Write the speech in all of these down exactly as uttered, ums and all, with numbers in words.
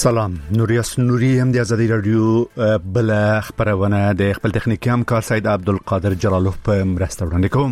سلام، نوریاس نوری هم د ازادي رادیو بل خبرونه د خپل تخنیکی همکار سید عبدالقادر جلالوف په مرسته وړاندې کوم.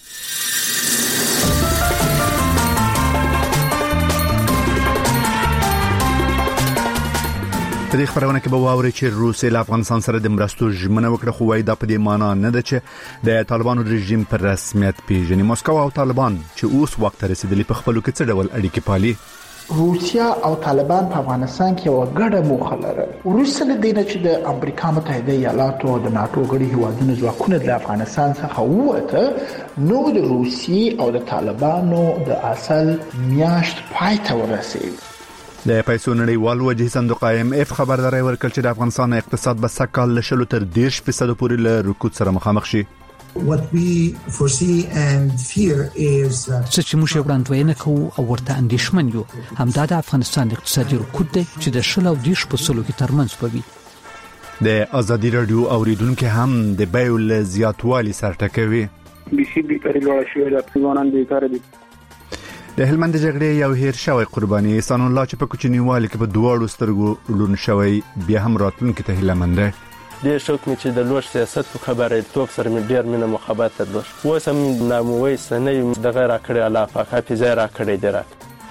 په دې خبرونه کې به واوري چې روسیه له افغانستان سره د مرستو ژمنه وکړه، خو وايي دا په دې معنی نه ده چې د طالبانو رژیم پر رسمیت پیژني. مسکو او طالبان چې اوس وخت رسیدلی په خپلو کې څه ډول اړیکې پالي؟ روسیا او طالبان په افغانستان کې یو ګډه موخه لري. روسیا له دې نه چې د امریکا متحده ایالاتو او د ناتو غړي هیوادونو ځواکونه د افغانستان څخه ووته، نو د روسیې او د طالبانو د اصل میاشت پای ته ورسېد. د پیسو نړیوال وجه صندوق آی ایم اف خبرداري ورکړه چې د افغانستان اقتصاد به سکهال له شلو تر دېرش فیصد پورې له رکود سره مخامخ شي. What we foresee and fear is څه چې موږ وړاندوینه کوو او ورته اندېښمن یو همدا د افغانستان اقتصادي رکود دی چې د شل او دیش په سلو کې ترمنځ پوي. د ازادي رادیو اوریدونکو هم د بیو له زیاتوالي سره ټکوي. بي سي بي پر لوړ شوی د افغانان د کار دي. د هلمند جګړې یو هیر شوی قرباني احسان الله چې په کوچنیوالي کې په دواړو سترګو لون شوی بیا هم راتلونکي ته هیلمنده. د شوق می چې د لوړ سیاست په خبره توک سره می ډیر مینه محبت درلود. اوس هم ناموي سنې د غیر اکړې علاقه حافظه را کړې دره.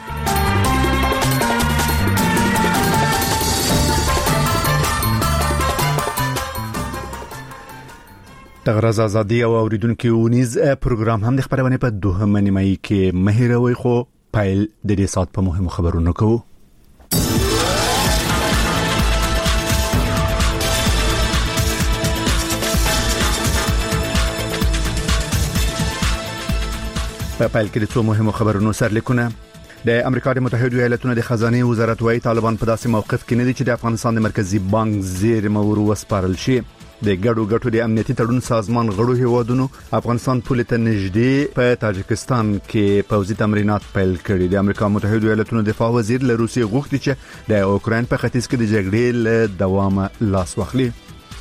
تغرز ازادي او اوریدونکو ونیز پروګرام هم د خبرونه په دوهمه نیمه کې مهیروي، خو پایل د دې سات په مهمو خبرونو کوو. په پایل کې د څو مهمو خبرونو سرلیکونه. د امریکا د متحده ایالاتونو د خزانه وزارت وايي طالبان په داسې موقف کې نه دي چې د افغانستان د مرکزی بانک زیرمه ور وسپارل شي. د ګډو ګټو د امنیتي تړون سازمان غړو هیوادونو افغانستان پولې ته نږدې په تاجکستان کې پوځي تمرینات پیل کړي. د امریکا متحده ایالاتونو دفاع وزیر له روسیې غوښتي چې د اوکراین په ختیځ کې د جګړې له دوامه لاس واخلي.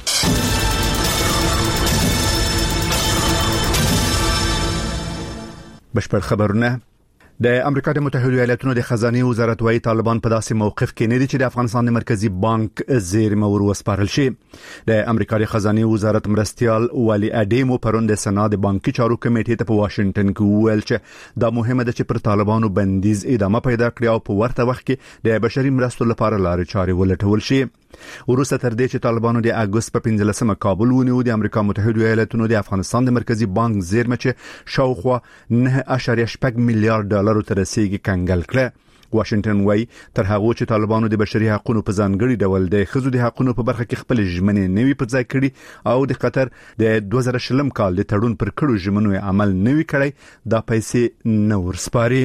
بشپړ خبرونه. د امریکا د متحده ایالاتونو د خزانه وزارت وايي طالبان په داسې موقف کې نه دي چې د افغانستان د مرکزی بانک زیرمه ور وسپارل شي. د امریکا د خزانه وزارت مرستيال والی اډیمو پرون د سنا د بانکي چارو کمیټې ته په واشنگټن کې ویل چې دا مهمه ده چې پر طالبانو بندیز ادامه پیدا کړي او په ورته وخت کې د بشري مرستو لپاره لارې چارې ولټول شي. وروسته تر دې چې طالبانو د اگست په پنځلسمه کابل ونیو، د امریکا متحده ایالاتونو د افغانستان د مرکزی بانک زیرمه چې شاوخوا نه اعشاریه شپږ میلیارډ ډالر ته رسیدي کنګل کړه. واشنگټن وايي تر هغه چې طالبانو د بشري حقوقو په ځانګړي ډول د خزو د حقوقو په برخه کې خپل ژمنې نوي پر ځای کړي او د قطر د دوه زره شلم کال د تړون پر کړو ژمنو عمل نوي کړي، دا پیسې نور سپاري.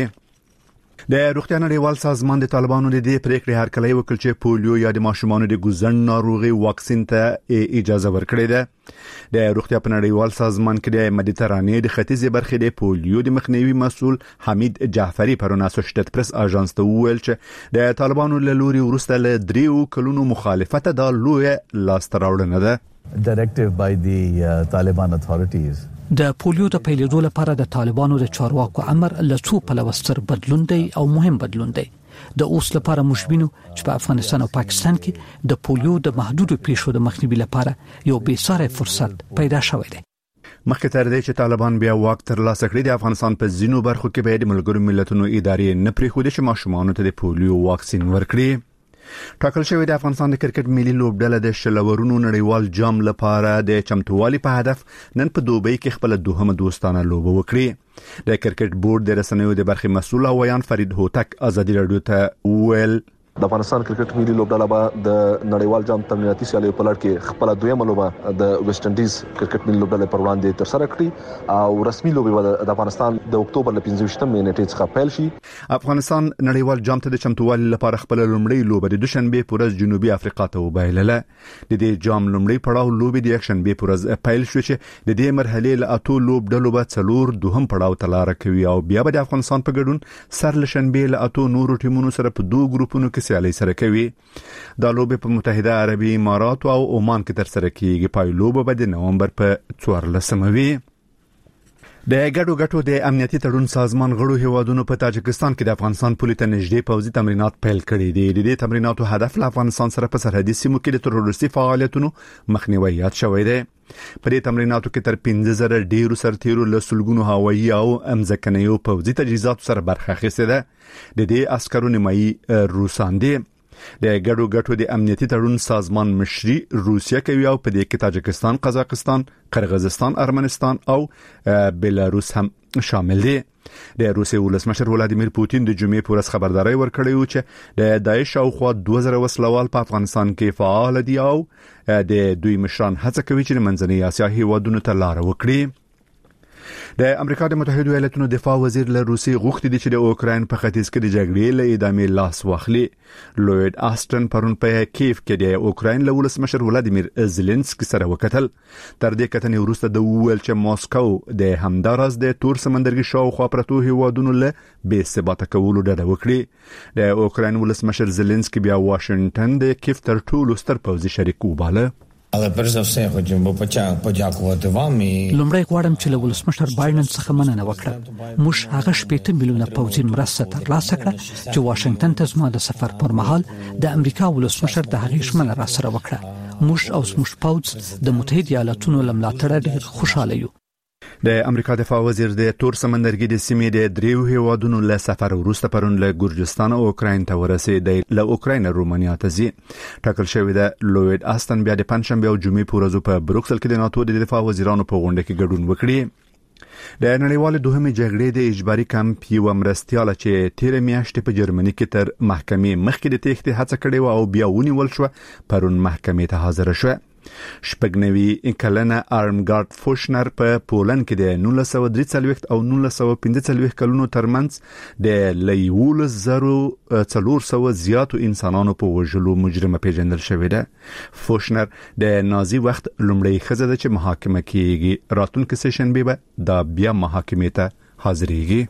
د روغتیا نړیوال سازمان د طالبانو د دې پریکړې هرکلی وکړ چې پولیو یا د ماشومانو د ګوزن ناروغي واکسین ته اجازه ورکړي ده. د روغتیا په نړیوال سازمان کې د مدیترانې د ختیځې برخې د پولیو د مخنیوي مسؤل حمید جعفری پرون اسوسییټډ پریس اژانس ته وویل چې د طالبانو له لوري ورسته له دریو کلونو مخالفت د لوی لاسته راوړنه ده. Directive by the uh, Taliban authorities. د پولیو د پیلېدو لپاره د طالبانو د چارواکو امر له څو پلوستر بدلون دی او مهم بدلون دی. د اوس لپاره مشبینو چې په افغانستان او پاکستان کې د پولیو د محدودو پیښو د مخنیوي لپاره یو بیساره فرصت پیدا شوی دی. مخکې تر دې چې طالبان بیا واک ترلاسه کړي، د افغانستان په ځینو برخو کې به د ملګرو ملتونو ادارې نه پریښودي چې ماشومانو ته د پولیو واکسین ورکړي. ټاکل شوی د افغانستان د کرکټ ملي لوبډله د شلورونو نړیوال جام لپاره د چمتووالي په هدف نن په دوبۍ کې خپل دوهمه دوستانه لوبه وکړي. د کرکټ بورډ د رسنیو د برخې مسؤل ویان فرید هوتک ازادي رادیو ته ویل د افغانستان کرکټ ملي لوبډله به د نړیوال جام تمریناتي سیالیو په لړ کې خپل دویمه لوبه د ویسټ انډیز کرکټ ملي لوبډله پر وړاندې تر سره کړي او رسمي لوبه د افغانستان د اکتوبر ل پنځه ویشتمې نیټې څخه پیل شي. افغانستان نړیوال جام ته د چمتووالي لپاره خپل لومړی لوبه د دوشنبه په ورځ جنوبي افریقا ته وبایلله. د دې جام لومړی پړاو لوبه د یکشنبه په ورځ پیل شو چې د دې مرحله له اتو لوبډلو به څلور دوهم پړاو ته لار کوي او بیا به د افغانستان په ګډون سر لشنبه له اتو نورو ټیمونو سره په دوه ګروپونو کې سیالي سره کوي. دا لوبه په متحده عربي امارات او عمان کې تر سره کیږي. پای لوبه به د نومبر په څوارلسمه وي. د ګډو ګټو د امنیتي تړون سازمان غړو هیوادونو په تاجکستان کې د افغانستان پولیس ته نږدې پوځي تمرینات پیل کړي دي. د دې تمریناتو هدف له افغانستان سره په سرحدي سیمو کې د تروریستي فعالیتونو مخنیوي یاد شوی دی. په دې تمریناتو کې تر پنځه زره ډیرو سرتیرو له سلګونو هوایي او امځکنیو پوځي تجهیزاتو سره برخه اخیستې ده. د دې عسکرو نیمایي روسان دي. د ګډو ګټو د امنیتي تړون سازمان مشري روسیه کوي او په دې کې تاجکستان، قزاقستان، قرغیزستان، ارمنستان او بلاروس هم شامل دي. د روسیې ولسمشر ولادیمیر پوتین د جمعې په ورځ خبرداري ورکړې و چې د داعش او خوا دوه زره وسلوال په افغانستان کې فعال دي او د دوی مشران هڅه کوي چې منځنۍ اسیا هیوادونو ته لار وکړي. د امریکا د متحده ایالاتونو دفاع وزیر له روسیې غوښتي دي چې د اوکراین په ختیځ کې د جګړې له ادامې لاس واخلي. لوید آستن پرون په کیف کې د اوکراین له ولسمشر ولادیمیر زيلنسکي سره وکتل. تر دې کتنې وروسته د ویل چې ماسکو د همدارس د تور سمندرګي شاوخوا پرتو هیوادونو له بې ثباته کولو ډډه وکړي. د اوکراین ولسمشر زيلنسکي بیا واشنگټن د کیف تر ټولو ستر پوځي شریک وباله. Але перш за все хочемо подякувати вам і لومړی غواړم چې له ولسمشر بایدن څخه مننه وکړم. موږ هغه شپږ میلیونه پوځي مرسته ترلاسه کړه چې واشنگټن ته زما د سفر پر مهال د امریکا ولسمشر د هغې ژمنه را سره وکړه. موږ او زموږ پوځ د متحده ایالاتونو له ملاتړه ډېر خوشاله یو. د امریکا دفاع وزیر د تور سمندرګي د سیمې د دریو هیوادونو له سفر وروسته پرون له ګورجستان او اوکراین ته ورسېد. له اوکراین رومانیا ته ځي. ټاکل شوی د لوید آستن بیا د پنځشنبه او جمعې په ورځو په بروکسل کې د ناتو د دفاع وزیرانو په غونډه کې ګډون وکړي. د نړیوال دوهمې جګړې د اجباري کمپ یو مرستياله چې تیر میاشتې په جرمني کې تر محکمې مخکې د تېښتې هڅه کړې او بیا ونیول شو پرون محکمې ته حاضر شو. شپږنوي کلنه ارمګارد فوشنر په پولند کې د نولس سوه درې څلوېښت او نولس سوه پنځه څلوېښت کلونو ترمنځ د لیولس زرو څلور سوه زیاتو انسانانو په وژلو مجرمه پیژندل شوې ده. فوشنر د نازي وخت لومړی ښځه ده چې محاکمه کیږي. راتلونکي سهشنبه به دا بیا محاکمې ته حاضرېږي.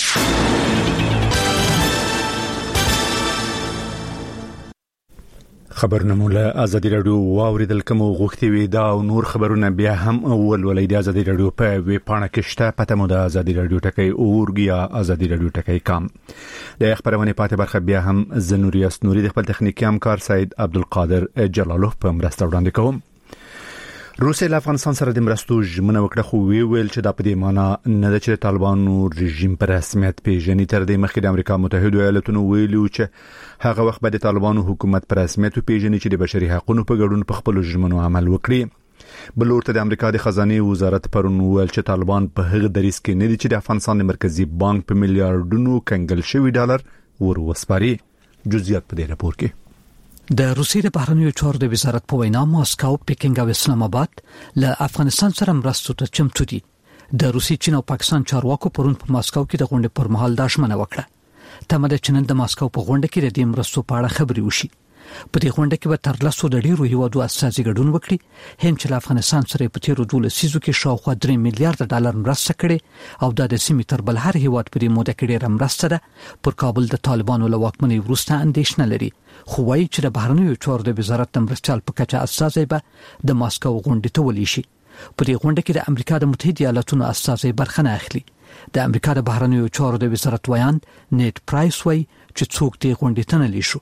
خبرونه له ازادي رادیو واوریدل کوم غوښتي وي دا او نور خبرونه بیا هم ولولې د ازادي رادیو په ویب پاڼه کې شته. پته مو د ازادي رادیو ټکی اورګیا ازادي رادیو ټکی کام. د خبرونه پاتې برخه بیا هم زنوري اسنوري د خپل تخنیکی همکار سید عبدالقادر جلالو په مرسته وړاندې کوم. روسیه له افغانستان سره د مرستو ژمنه وکړه خو وی ویل چې دا په دې معنی نه ده چې طالبانو رژیم پر رسمیت پیژني. تر دې مخکې د امریکا متحده ایالاتونو ویلي چې هغه وخت به د طالبانو حکومت پر رسمیت پیژني چې د بشري حقوقو په ګډون په خپل ژمنو عمل وکړي. بل ورته د امریکا د خزانه وزارت پرون ویل چې طالبان په هغه دریس کې نه دي چې د افغانستان د مرکزی بانک په میلیارډونو کنګل شوی ډالر ور وسپاري. جزئیات په دې راپور کې. د روسیې د بهرنیو چارو د وزارت په وینا ماسکو، پکینګ او اسلام آباد له افغانستان سره مرستو ته چمتو دي. د روسیې، چین او پاکستان چارواکو پرون په ماسکو کې د غونډې پر مهال دا ژمنه وکړه. تمه ده چې نن د ماسکو په غونډه کې د دې مرستو په اړه خبرې وشي. په دې غونډه کې به تر لسو د ډیرو هیوادو اساسي ګډون وکړي. هند چې له افغانستان سره په تیرو دولس سیزو کې شاوخوا درې میلیارډ ډالر مرسته کړې او د سیمې تر بل هر هیواد په دې موده کې ډېره مرسته ده. پر کابل د طالبانو له واکمنۍ وروسته اندېښنه لري خو وايي چې د بهرنیو چارو د وزارت د مرستيال په کچه اساسي به د ماسکو غونډې ته ولي شي. په دې غونډه کې د امریکا د متحده ایالاتونو اساسي برخه نه اخلي. د امریکا د بهرنیو چارو د وزارت ویان نیټ پرایس وايي چې څوک دې غونډې ته نه لیشو.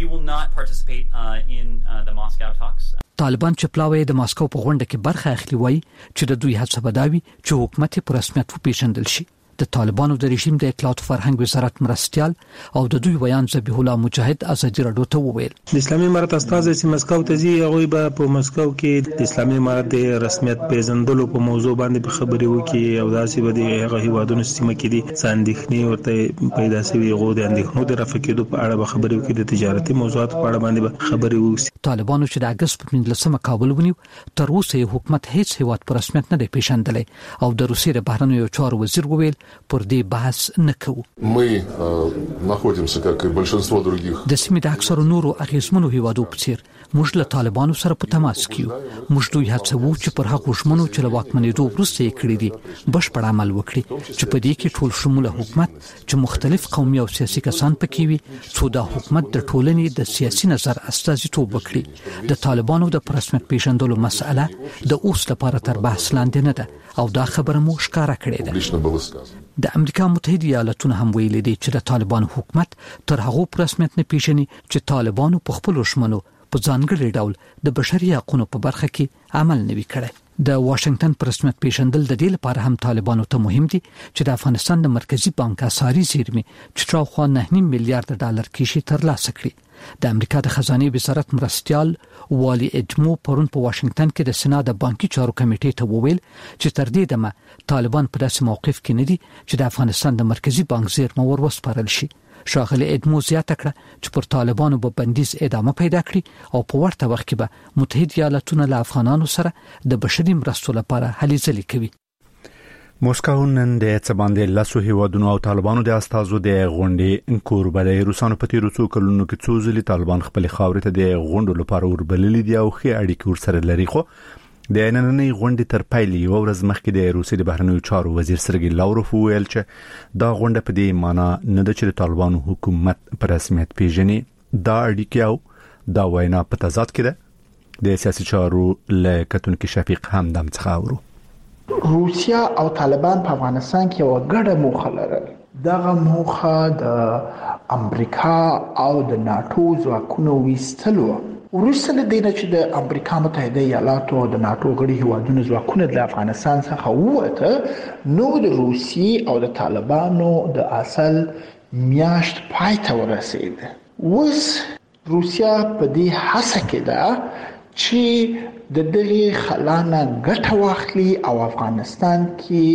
طالبان چې پلاوی د ماسکو په غونډه کې برخه اخلي وايي چې د دوی هڅه بداوي چې حکومت په رسمیت وپیژندل شي. د طالبانو د رژیم د اطلاعات فرهنګ وزارت مرستيال او د دوی ویان ذبیح الله مجاهد ازادي رادیو ته وویل د اسلامي امارت استاد چې مسکو ته ځي هغه به په مسکو کې د اسلامي امارت د رسمیت پیژندلو په موضوع باندې خبرې وکړي او داسې به د هغه هیوادونو سیمه کې دي ساندخني ورته پیدا شوی غو د اندېښنو د رفع کېدو په اړه به خبرې وکړي. د تجارتي موضوعات په اړه باندې به خبرې وکړي. طالبانو چې د اگست په پنځلسمه کابل ونیو تر اوسه حکومت هیڅ هیواد په رسمیت نه دی پیژندلی او د روسیې د بهرنیو چارو وزیر وویل پر دې بحث نکوو. Мы находимся, как и большинство других. د سیمې د اکثرو نورو اغیزمنو هیوادو په څیر موږ له طالبانو سره په تماس کې یو. موږ دوی هڅوو چې پر هغو ژمنو چې له واکمنېدو وروسته یې کړې دي بشپړ عمل وکړي چې په دې کې ټول شموله حکومت چې مختلف قومي او سیاسي کسان پکې وي څو دا حکومت د ټولنې د سیاسي نظر استازیتوب وکړي. د طالبانو د رسمیت پیژندلو مسأله د اوس لپاره تر بحث لاندې نه ده او دا خبره مو ښکاره کړې ده. د امریکا متحده ایالاتونو هم ویلي دي چې د طالبانو حکومت تر هغو رسمیت نه پیژني چې طالبانو په خپل ژمنو په ځانګړي ډول د بشري حقوقو په برخه کې عمل نه وی کړی. د واشنگټن پر رسمیت پیژندل د دې لپاره هم طالبانو ته مهم دي چې د افغانستان د مرکزی بانک اساري زیرمې چې تراخوا نه میلیارډ ډالر کیشي ترلاسه کړي. د امریکا د خزانه وزارت مرستيال والی اډمو پرون په واشنگټن کې د سنا د بانکي چارو کمیټې ته وویل چې تر دې دمه طالبان په داسې موقف کې نه دي چې د افغانستان د مرکزی بانک زیرمه ور وسپارل شي. شاغلی اډمو زیاته کړه چې پر طالبانو به بندیز ادامه پیدا کړي او په ورته وخت کې به متحده ایالاتونه له افغانانو سره د بشري مرستو لپاره هلې ځلې کوي. موسکو نن د څباندې لاسو هیوادونو او طالبانو د استازو د غونډې کوربه د روسانو په تیرو څو کلونو کې څو ځلې طالبان خپل خاورې ته د غونډو لپاره وربللي دي او ښه اړیکې ورسره لري. خو د نننۍ غونډې تر پیل یو ورځ مخکې د روسیې د بهرنیو چارو وزیر سرګی لاوروف ویل چې دا غونډه په دې معنی نه ده چې د طالبانو حکومت په رسمیت پیژني. دا اړیکې او دا وینا په تضاد کې ده. د سیاسي چارو له کتونکو شفیق همدم څخه اورو. روسیا او طالبان په افغانستان کې یو ګډه موخه لري. دغه موخه د امریکا او د ناتو ځواکونو ویستلو وروسته له دې چې د امریکا متحده ایالاتو او د ناتو غړي هیوادونو ځواکونه د افغانستان څخه ووته نو د روسیې او د طالبانو د اصل میاشت پای ته ورسېده. اوس روسیا په دې هڅه کې ده چې د دغه خلانه ګټه واخلي او افغانستان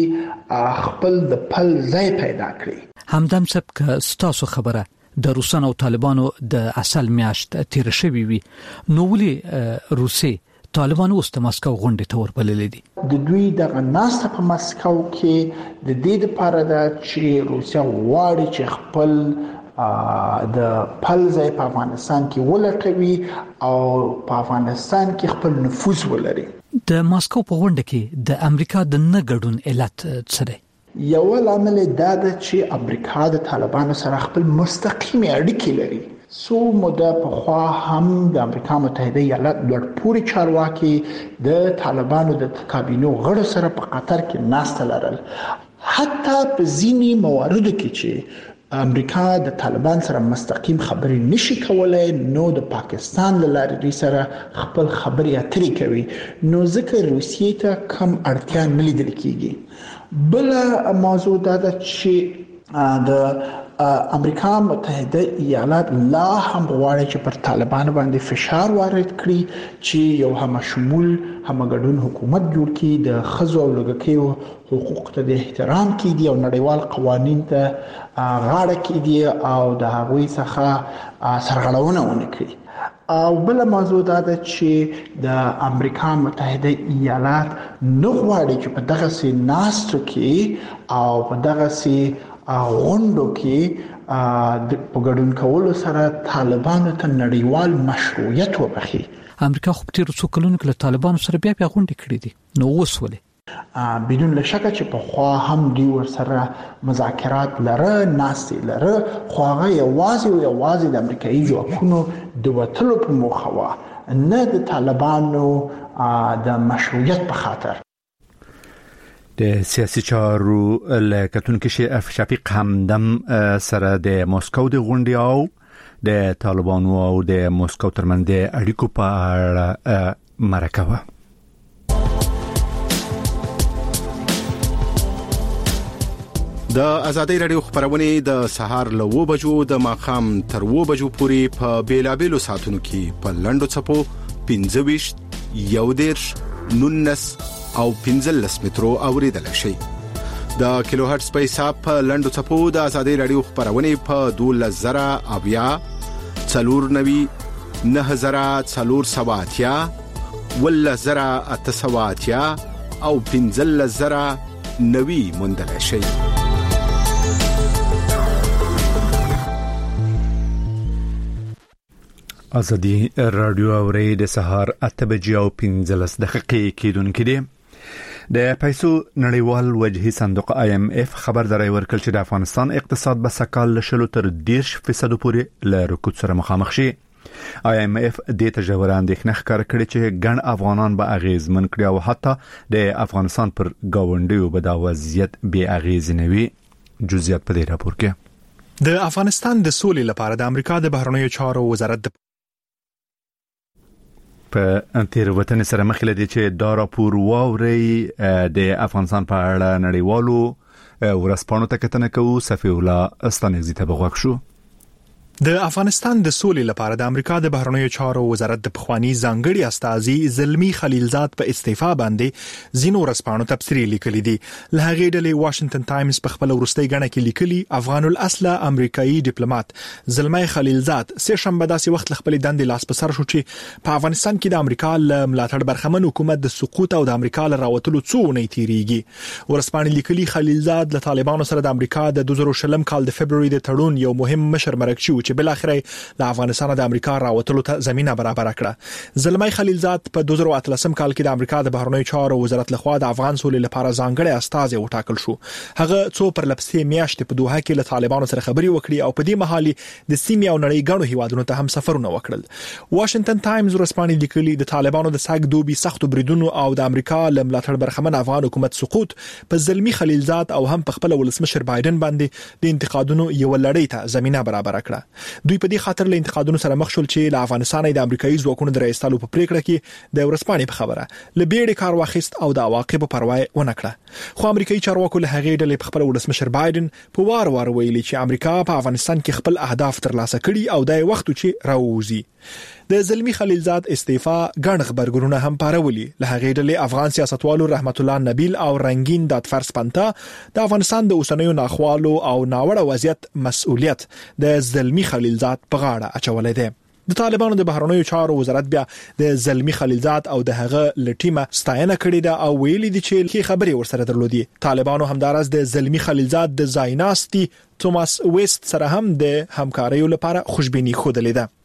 کې خپل د پل ځای پیدا کړي. همدم سبک ستاسو خبره د روسانو او طالبانو د اصل میاشت تیر شوی وي نو ولي روسي طالبانو اوس د مسکو غونډې ته وربللې دي. د دوی د ناسته په مسکو کې د دې لپاره ده چې روسیا غواړي چې خپل د پل ځای په افغانستان کې ولټوي او په افغانستان کې خپل نفوذ ولري. د مسکو په غونډه کې د امریکا د نه ګډون علت څه دی؟ یو لامل دا ده چې امریکا د طالبانو سره خپل مستقیم اړیکې لري. سو موده په خوا هم د امریکا متحده ایالات لوړ پوړي چارواکي د طالبانو د کابینو غړو سره په قطر کې ناسته لرل. حتی په ځینی مواردو کې چې امریکا د طالبان سره مستقیم خبرې نشي کولای نو د پاکستان له لارې سره خپل خبرې اترې کوي نو ځکه روسیې ته کم اړتیا نه لیدل کیږي. بل موضوع دا ده چې د امریکا متحده ایالات لا هم غواړي چې پر طالبان باندې فشار وارد کړي چې یو همشمول همګډون حکومت جوړ کړي د خزو او لږکیو حقوق ته د احترام کړي او نړیوال قوانین ته غاړه کړي او د هغوی څخه سرغړونه ونه کړي. او بل موضوع دا ده چې د امریکا متحده ایالات نه غواړي چې په دغه سي ناستو کې او په دغه سي غونډو کې د پګړون کولو سره طالبانو ته نړیوال مشروعیت وبخي. امریکا خو په تیر څو کلونو کې له طالبانو سره بیا بیا غونډې کړې دي نو اوس ولې بدون لشکه چې په خوا هم دی ور سره مذاکرات لره ناستې لره خو هغه یوازې او یوازې د امریکایي ځواکونو د وټلو په موخه وا نه د طالبانو د مشروعیت په خاطر. د سیاسي چارو لکتونکو شفیق همدم سره د مسکو د غونډې او د طالبانو او د مسکو ترمنځ د اړیکو په اړه مرکه. د ازادي رادیو خبرونه د سهار له و بجو د ماخام تر و بجو پورې په بیلابېلو ساتونو کې په لندو چپو پنځه ویشت یو دیرش نونس او پنځلس مترو اوریدل شي. د کیلو هرتز په حساب په لندو چپو د ازادي رادیو خبرونه په دوولس زره اویا څلور نوي نه زره څلور سواتیا ول زره اته سواتیا او پنځلس زره نوي مندل شي. ازادي رادیو اوري د سهار اته بجې او پنځلس دقیقې کېدونکې دي. د پیسو نړیوال وجهي صندوق آی ایم اف خبرداري ورکړل چې د افغانستان اقتصاد به سکهال لشلو تر دېرش فیصد پورې له رکود سره مخامخ شي. آی ایم اف د تجربه اندېښنه ښکاره کړې چې ګڼ افغانان به اغیزمن کړي او حتی د افغانستان پر گاونډیو به دا وضعیت بې اغیزې نه وي. جزئیات په دې راپور کې. د افغانستان د سولې لپاره د امریکا د بهرنیو چارو وزارت په تیروتنې سره مخ لدی چې دا راپور واوري د افغانستان په اړه نړیوالو ورسپانو ته کتنه کوي. صفی الله استانګزی ته بغوښ شو. د افغانستان د سولې لپاره د امریکا د بهرنیو چارو وزارت د پخوانی ځانګړي استازي زلمی خلیلزاد په استعفا باندې زینو رسپانو تبصری لیکلي دي. له هغې ډلې واشنگټن ټایمز په خپل ورستۍ غڼه کې لیکلي افغان الاصل امریکایي ډیپلوماټ زلمی خلیلزاد سه شنبه داسې وخت خپل دندې لاس په سر شو چې په افغانستان کې د امریکا له ملاتړ برخمن حکومت د سقوط او د امریکا له راوتلو څو نه تیریږي. ورسپانې لیکلي خلیلزاد له طالبانو سره د امریکا د دوه زره شلم کال د فبرवरी د تړون یو مهم مشر مرکچي چې بل اخر له افغانستان د امریکا راوتلو ته زمينه برابر کړه. زلمی خلیلزاد په دوه زره اتلسم کال کې د امریکا د بهرنیو چارو وزارت لخوا د افغان سولې لپاره ځانګړي استازي وټاکل شو. هغه څو پر لپسې میاشتې په دوحه کې له طالبانو سره خبري وکړي او په دې مهال د سیمې او نړۍ غړو هیوادونو ته هم سفرونه وکړل. واشنگټن ټایمز ورسپانې لیکلي د طالبانو د ساګ دوبي سختو بریدونو او د امریکا له ملاتړ برخمن افغان حکومت سقوط په زلمی خلیلزاد او هم په خپل ولسمشر بایدن باندې د انتقادونو یو لړۍ ته زمينه برابر کړه. دوی په دې خاطر له انتقادونو سره مخ شول چې له افغانستان د امریکایي ځواکونو د رئیستالو په پریکړه کې د ورسپانې په خبره لبیړې کار واخیست او د عواقبو پروا ونه کړه. خو امریکایي چارواکو له هغې ډلې په خپل ولسمشر بایدن په وار وار ویلي چې امریکا په افغانستان کې خپل اهداف ترلاسه کړي او د وخت چې راوځي. د زلمی خلیلزاد استعفا ګڼ خبرګونونه هم پارولي. له هغې ډلې افغان سیاستوالو رحمت الله نبیل او رنگین دادفرس پنتا د افغانستان د اوسنیو ناخوالو او ناوړه وضعیت مسؤلیت د زلمی خلیلزاد په غاړه اچولې ده. د طالبانو د بهرنیو چارو وزارت بیا د زلمی خلیلزاد او د هغه لټیمه ستاینه کړې ده او ویلي دي چې کی خبري ورسره درلودي. طالبانو همدارس د زلمی خلیلزاد د زایناستی توماس ویست سره هم د همکاریو لپاره خوشبینی خوده ده.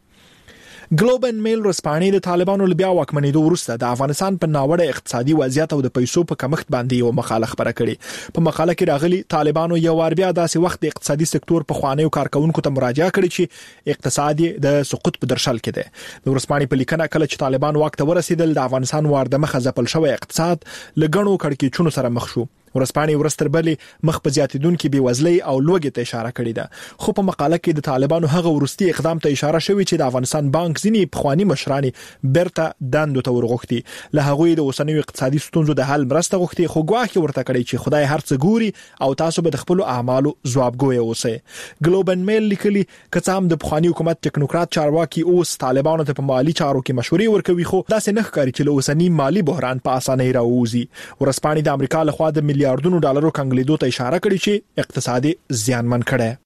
ګلوبل میل رسپانې د طالبانو له بیا واکمنېدو وروسته د افغانستان په ناوړه اقتصادي وضعیت او د پیسو په کمښت باندې یو مقاله خبره کړې. په مقاله کې راغلي طالبانو یو وار بیا داسې وخت د اقتصادي سکتور په خوانیو کارکونکو ته مراجعه کړې چې اقتصادي د سقوط په درشل کې ده. د رسپانې په لیکنه کله چې طالبان واک ته ورسېدل د افغانستان وارده مخه ځپل شوی اقتصاد لګڼو کړکېچونو سره مخ شو. ورسپانې ورستر بلې مخ په زیاتیدونکو بېوزلۍ او لوږې ته اشاره کړې ده. خو په مقاله کې د طالبانو هغه ورستي اقدام ته اشاره شوې چې د افغانستان بانک ځینې پخوانی مشران برته دندو ته ورغوښتي. له هغوی د اوسنیو اقتصادي ستونزو د حل مرسته غوښتي خو ګواښ ورته کړی چې خدای هر څه ګوري او تاسو به د خپل اعمالو ځوابګوی اوسئ. ګلوبل میل لیکلي کڅام د پخوانی حکومت ټیکنوکرات چارواکي اوس طالبانو ته په مالی چارو کې مشورې ورکوي خو داسې نه ښکاري چې له اوسنی مالی بحران په اسانۍ راووځي. ورسپانې د امریکا لخوا د میلیارډونو ډالرو کنګلیدو ته اشاره کړې چې اقتصادي زیانمن کړي.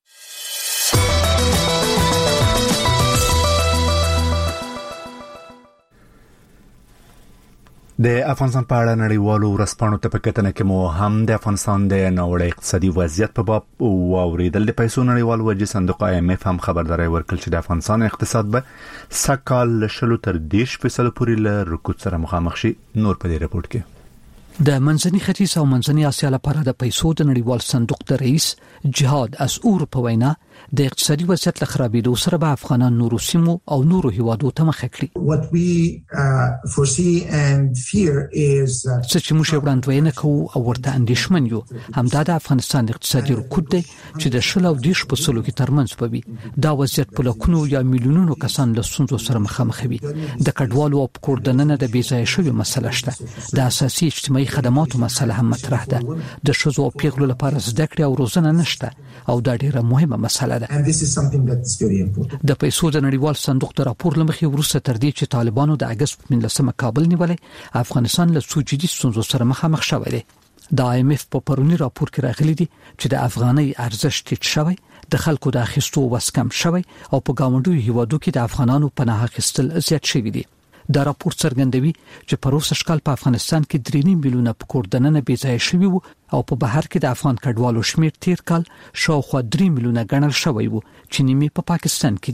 د افغانستان په اړه نړیوالو ورسپانو ته په کتنه کې مو هم د افغانستان د ناوړه اقتصادي وضعیت په باب واوریدل. د پیسو نړیوال وجهي صندوق آی ایم اف هم خبرداري ورکړل چې د افغانستان اقتصاد به سکهال لشلو تر دېرش فیصد پورې له رکود سره مخامخ شي. نور په دې رپورت کې د منځني ختیځ او منځني اسیا لپاره د پیسو د نړیوال صندوق د رئیس جهاد اسعور په وینا د اقتصادي وضعیت له خرابېدو سره به افغانان نورو سیمو او نورو هیوادو ته مخ کړي. What we uh, foresee and fear is څه چې موږ وړاندوینه کوو او ورته اندېښمن یو همدا د افغانستان اقتصادي رکود دی چې د شل او دیش په سلو کې ترمنځ به وي. دا وضعیت په لکونو یا میلیونونو کسان له ستونزو سره مخامخ وي. د کډوالو او کوردننه د بیځای شوی مسله شته. د اساسي اجتماعي خدماتو مسله هم مطرح ده. د شذو او پیغلو لپاره زده کړې او روزنه نشته او دا ډیره مهمه مسله ده. And this is something that is very important. د پیسو د نړیوال صندوق د راپور لمخې وروسته تر دې چې طالبانو د اگست په نولسمه کابل نیولې افغانستان له څو جدي ستونزو سره مخامخ شوی دی. د آی ایم اف په پرونی راپور کې راغلي دي چې د افغاني ارزښت ټیټ شوی، د خلکو د اخیستو وس کم شوی او په ګاونډیو هیوادو کې د افغانانو پناه اخیستل زیات شوی دي. دا راپور څرګندوي چې په روسه شکل په افغانستان کې درې نیم میلیونه کوردننه بې ځای شوي وو او په بهر کې د افغان کډوالو شمیر تیر کال شاوخوا درې میلیونه ګڼل شوی وو چې نیمه په پاکستان کې دي.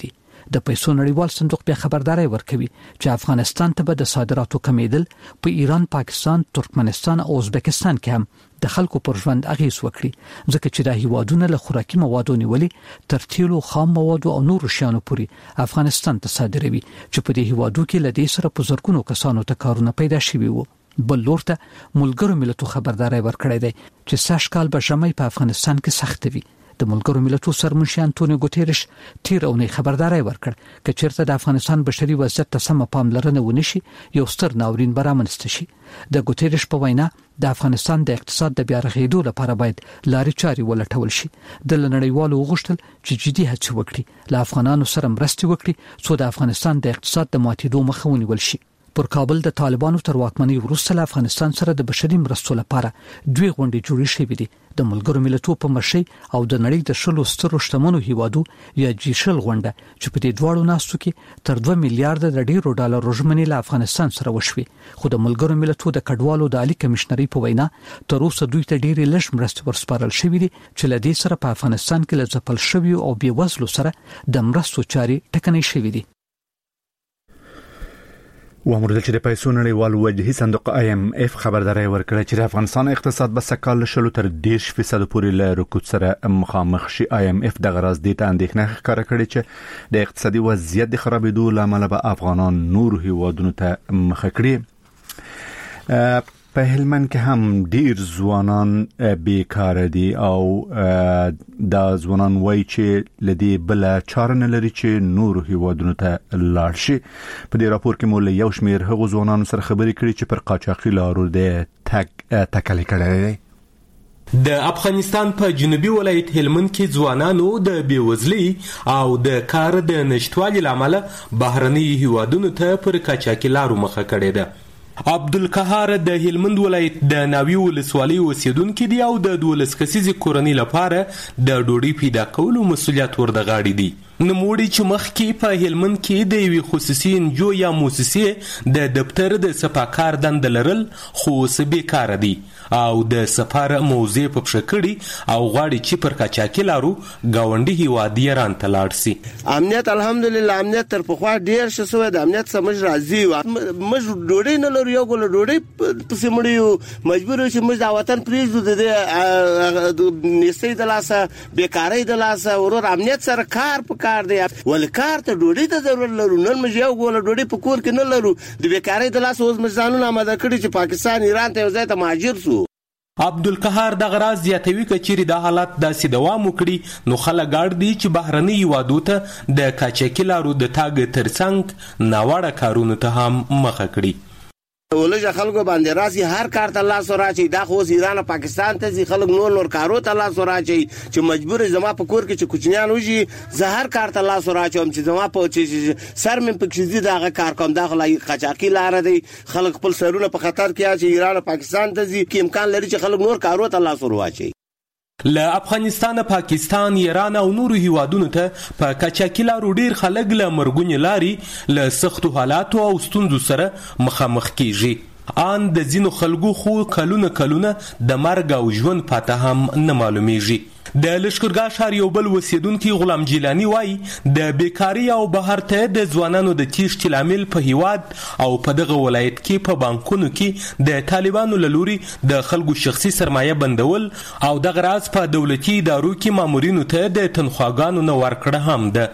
د پیسو نړیوال صندوق بیا خبرداري ورکوي چې افغانستان ته به د صادراتو کمیدل په ایران، پاکستان، ترکمنستان او ازبکستان کې هم د خلکو پر ژوند اغیز وکړي، ځکه چې د هیوادونو له خوراکي موادو نیولې تر تیلو، خام موادو او نورو شیانو پورې افغانستان ته صادروي چې په دې هیوادو کې لدې سره په زرګونو کسانو ته کارونه پیدا شوي وو. بل لور ته ملګرو ملتونو خبرداري ورکړې ده چې سږ کال به ژمی په افغانستان کې سخت وي. د ملګرو ملتونو سرمنشي انټونیو ګوتيرش تیر اونۍ خبرداري ورکړ چې چیرته د افغانستان بشري وضعیت ته سم پاملرنه ونشي یو ستر ناورین برامنست شي. د ګوتيرش په وینا د افغانستان د اقتصاد د بیا رغېدو لپاره باید لارې چارې ولټول شي. د نړیوالو غوښتل چې جدي هڅې وکړي، له افغانانو سره مرستې وکړي څو د افغانستان د اقتصاد د ماتېدو مخه ونیول شي. پر کابل د طالبانو تر واکمنۍ وروسته له افغانستان سره د بشري مرستو لپاره دوی غونډې جوړې شوې دي. د ملګرو ملتونو په مرشي او د نړۍ د شلو سترو شتمنو هیوادو یا جی شل غونډه چې په دې دواړو ناستو کې تر دوه میلیارډ د ډیرو ډالر ژمنې له افغانستان سره وشوي، خو د ملګرو ملتونو د کډوالو د عالی کمشنري په وینا تر اوسه دوی ته ډیرې لږ مرستې ورسپارل شوې دي چې له دې سره په افغانستان کې له ځپل شوي او بې وزلو سره د مرستو چارې ټکنۍ شوې دي. وامردل چې د پیسو نړیوال وجهي صندوق آی ایم اف خبرداري ورکړه چې د افغانستان اقتصاد به سکهال شلو تر دیش فیصد پورې له رکود سره مخامخ شي. آی ایم اف د غراز د اندېښنه ښکاره کړې چې د اقتصادي وضعیت د خرابېدو لامل به افغانان نور هیوادونو ته مخ کړي. په هلمند کې هم ډیر ځوانان بیکار دي او د ځوانان وای چې لدی بل چاره نه لري چې نور هیوادونو ته لاړ شي. په دې راپور کې مول یو شمیر هغو ځوانانو سره خبرې کړي چې پر قاچاقي لارو د تک تکل کړي. د افغانستان په جنوبي ولایت هلمند کې ځوانانو د بیوزلۍ او د کار د نشټوالي لامل بهرني هیوادونو ته پر قاچاقي لارو مخه کړي ده. عبدالقهار د هلمند ولایت د ناوی ولسوالۍ اوسیدونکو دی او د دولس کسیزې کورنۍ لپاره د ډوډۍ پیدا کولو مسولیت ور د غاړې دی. نموړي چې مخکې په هلمند کې د یوې خصوصي انجو یا موسسې د دفتر د سپاکار دنده لرل خو اوس بیکاره دي او د سفر موضوع په پښه کړي او غواړي چې پر قاچاقي لارو ګاونډي هیواد ایران ته لاړ شي. امنیت الحمدلله امنیت تر پخوا ډیر ښه شوی د امنیت سمج راځي موږ ډوډۍ نه لرو یو ګل ډوډۍ پسې مړ یو مجبور یو چې موږ د وطن پرېږدو د نیستۍ د لاسه بیکارۍ د لاسه ورور امنیت سره کار په کار دی ول کار ته ډوډۍ ته ضرورت لرو نن موږ یو ګول ډوډۍ په کور کې نه لرو د بیکارۍ د لاسه اوس موږ ځانونه آماده کړي چې پاکستان ایران ته یو ځای ته مهاجر شو. عبدالقهار د غراز زیاتوي کچېرې د حالت داسې دوام وکړي نو خلک اړ دي چې بهرني هیوادو ته د قاچاقي لارو د تاګ ترڅنګ ناوړه کارونو ته هم مخه کړي. ولجه خلکو باندې راسي هر کار ته الله سره چي دا خو ایران او پاکستان ته ځي خلک نور نور کارو ته الله سره چي چې مجبور زما په کور کې چې کوچنیان وږي زه هر کار ته الله سره چوم چې زما په چې سر مې په کې دا کار کوم دا خلای قاچاقي لار دی خلک خپل سرونه په خطر کې چې ایران او پاکستان ته ځي کې امکان لري چې خلک نور کارو ته الله سره واچي. له افغانستان، پاکستان، ایران او نورو هیوادونو ته په قاچاقي لارو ډیر خلک له مرګونې لارې له سختو حالاتو او ستونزو سره مخامخ کیږي. ان د ځینو خلکو خو کلونه کلونه د مرګ او ژوند پاته هم نه معلومیږي. د لشکرګاه ښار یو بل اوسیدونکي غلام جیلانی وایي د بیکاري او بهر ته د ځوانانو د تیښتې لامل په هیواد او په دغه ولایت کې په بانکونو کې د طالبانو له لوري د خلکو شخصي سرمایه بندول او دغه راز په دولتي ادارو کې مامورینو ته د تنخواګانو نه ورکړه هم ده.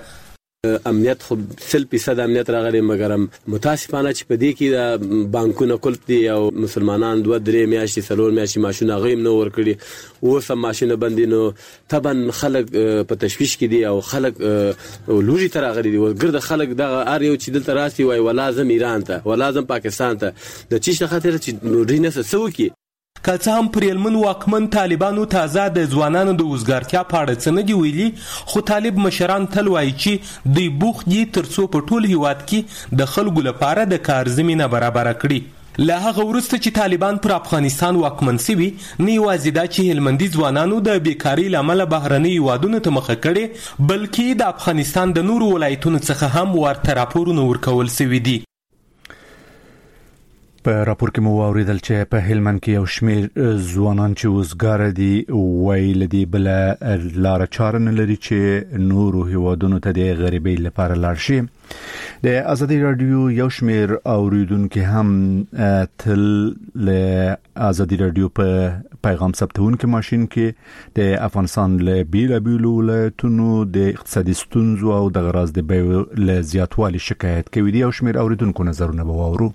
امنیت خو سل فیصد امنیت راغلی مګر متاسفانه چې په دې کې د بانکونو کلت دي او مسلمانان دوه درې میاشتې څلور میاشتې ماشونه غیم نه ورکړي اوس هم ماشونه بندي نو طبعا خلک په تشویش کې دي او خلک لوږې ته راغلي دي ګرد خلک دغه هر یو چې دلته راسي وایي ولازم ایران ته ولازم پاکستان ته د چی خاطر چې ډوډۍ نه څه وکړي. که څه هم پر هلمند واکمن طالبانو تازه د ځوانانو د وزګارتیا په اړه څه نه دي ویلي خو طالب مشران تل وایي چې دوی بوخت دي تر څو په ټول هیواد کې د خلکو لپاره د کار زمینه برابره کړي. له هغه وروسته چې طالبان پر افغانستان واکمن شوي نه یوازې دا چې هلمندي ځوانانو د بیکارۍ له امله بهرني هیوادونو ته مخه کړي بلکې د افغانستان د نورو ولایتونو څخه هم ورته راپورونه ورکول شوي دي. په راپور کې مو واوریدل چې په هلمند کې یو شمېر ځوانان چې وزګار دي ویل دي بل لار چاره نه لري چې نورو هیوادونو ته د غریبۍ لپاره لاړ شي. د ازادي رادیو یو شمېر اوریدونکو هم تل له ازادي رادیو په پیغام ثبتونکو ماشين کې د افغانستان له بیلابیلو ولایتونو د اقتصادي ستونزو او د غراض د بیو له زیاتوالي شکایت کوي. یو شمېر اوریدونکو نظرونه به واورو.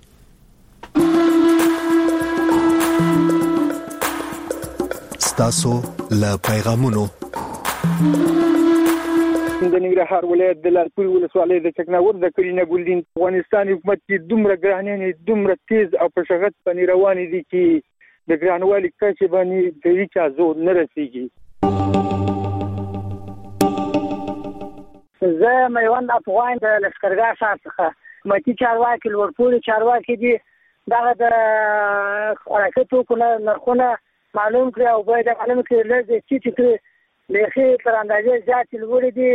تاسو له پیغامونو د ننګرهار ولایت د لارپوري ولسوالۍ د چکناور د کلینه ګلدین افغانستان حکومت کې دومره ګرانې دومره تیز او په شغت باندې روانې دي چې د ګرانوالي کچې باندې د هیڅ زور نه رسیږي. زه میوند افغان د لشکرګاه ښار څخه حکومتي چارواکي لوړپوړي چارواکي دي دغه د خوراکي توکو نرخونه معلوم کړی او باید معلوم کړي لږ چې چې لخي تر اندازې زیات لوړ دي.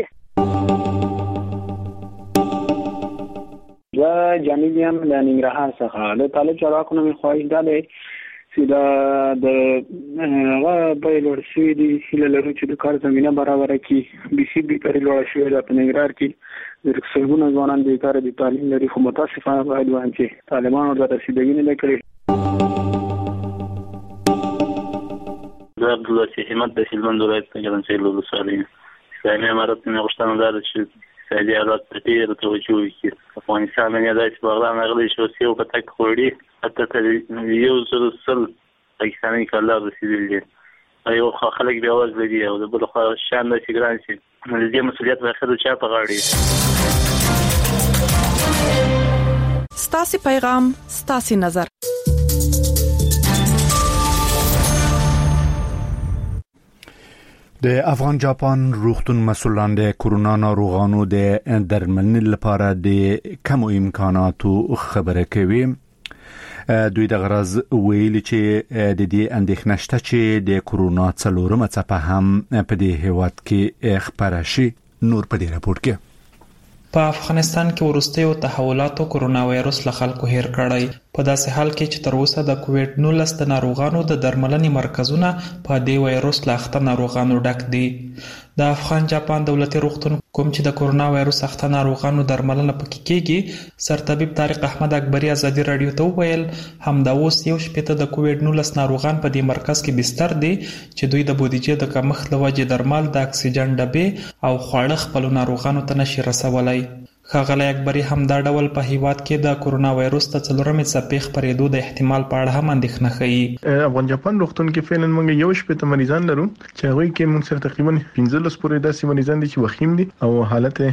دا جانبیم د ننګرهار څخه د طالب چارواکو نه خواهش ده چې دا د هغه په لوړ شوي دي هیله لرو چې د کار زمینه برابره کړي. بي سي بي پرې لوړ شوې ده په ننګرهار کې د سلګونو ځوانان د کار د تعلیم لري خو متاسفانه باید وایي چې طالبانو د رسیدګي نه کړې. د عبدالله همت د هلمند ولایت څخه ګرځېدل ولسوالۍ اسلامي امارت نه غوښتنه ده چې سعودي حالات ته ډېر توجه وکړي. افغانستان نه داسې بغداد غلي شو چې یو پټک خوړي حتی تر یو سل سل پاکستاني کلا رسیدلی دي. یو خلک بیا واز لري او د بل خو شان د سیګران شي د دې مسولیت په خیر چا په غاړه. ستاسو پیغام ستاسو نظر. د افغان جاپان روغتون مسولان د کرونا ناروغانو د درملنې لپاره د کم امکاناتو خبره کوي. دوی د غرض ویلي چې د دې اندېښنه شته چې د کرونا څلورمه څپه هم په دې هیواد کې خپره شي. نور په دې راپور کې په افغانستان کې ورستیو تحولاتو کرونا وایروس له خلکو هیر کړی. په داسې حال کې چې تر اوسه د کووډ نولس د ناروغانو د درملنې مرکزونه په دې وایروس له اخته ناروغانو ډک دي. د افغان جاپان دولتي روغتون کوم چې د کرونا وایروس اخته ناروغانو درملنه پکې کیږي سرطبيب طارق احمد اکبری ازادي رادیو ته وویل همدا اوس یو شپته د کووډ نولس ناروغان په دې مرکز کې بستر دي چې دوی د بودیجې د کمښت له وجې درمل د اکسیجن ډبې او خواړه خپل ناروغانو ته نشي رسولای. ښاغلی اکبری هم دا ډول په هیواد کې د کرونا وایروس د څلورمې څپې خپرېدو د احتمال په اړه هم اندېښنه ښیي. افغان جاپان روغتون کې فعلا موږ یو شپته مریضان لرو چې هغوی کې موږ سره تقریبا پنځلس پورې داسې مریضان دي چې وخیم دي او حالت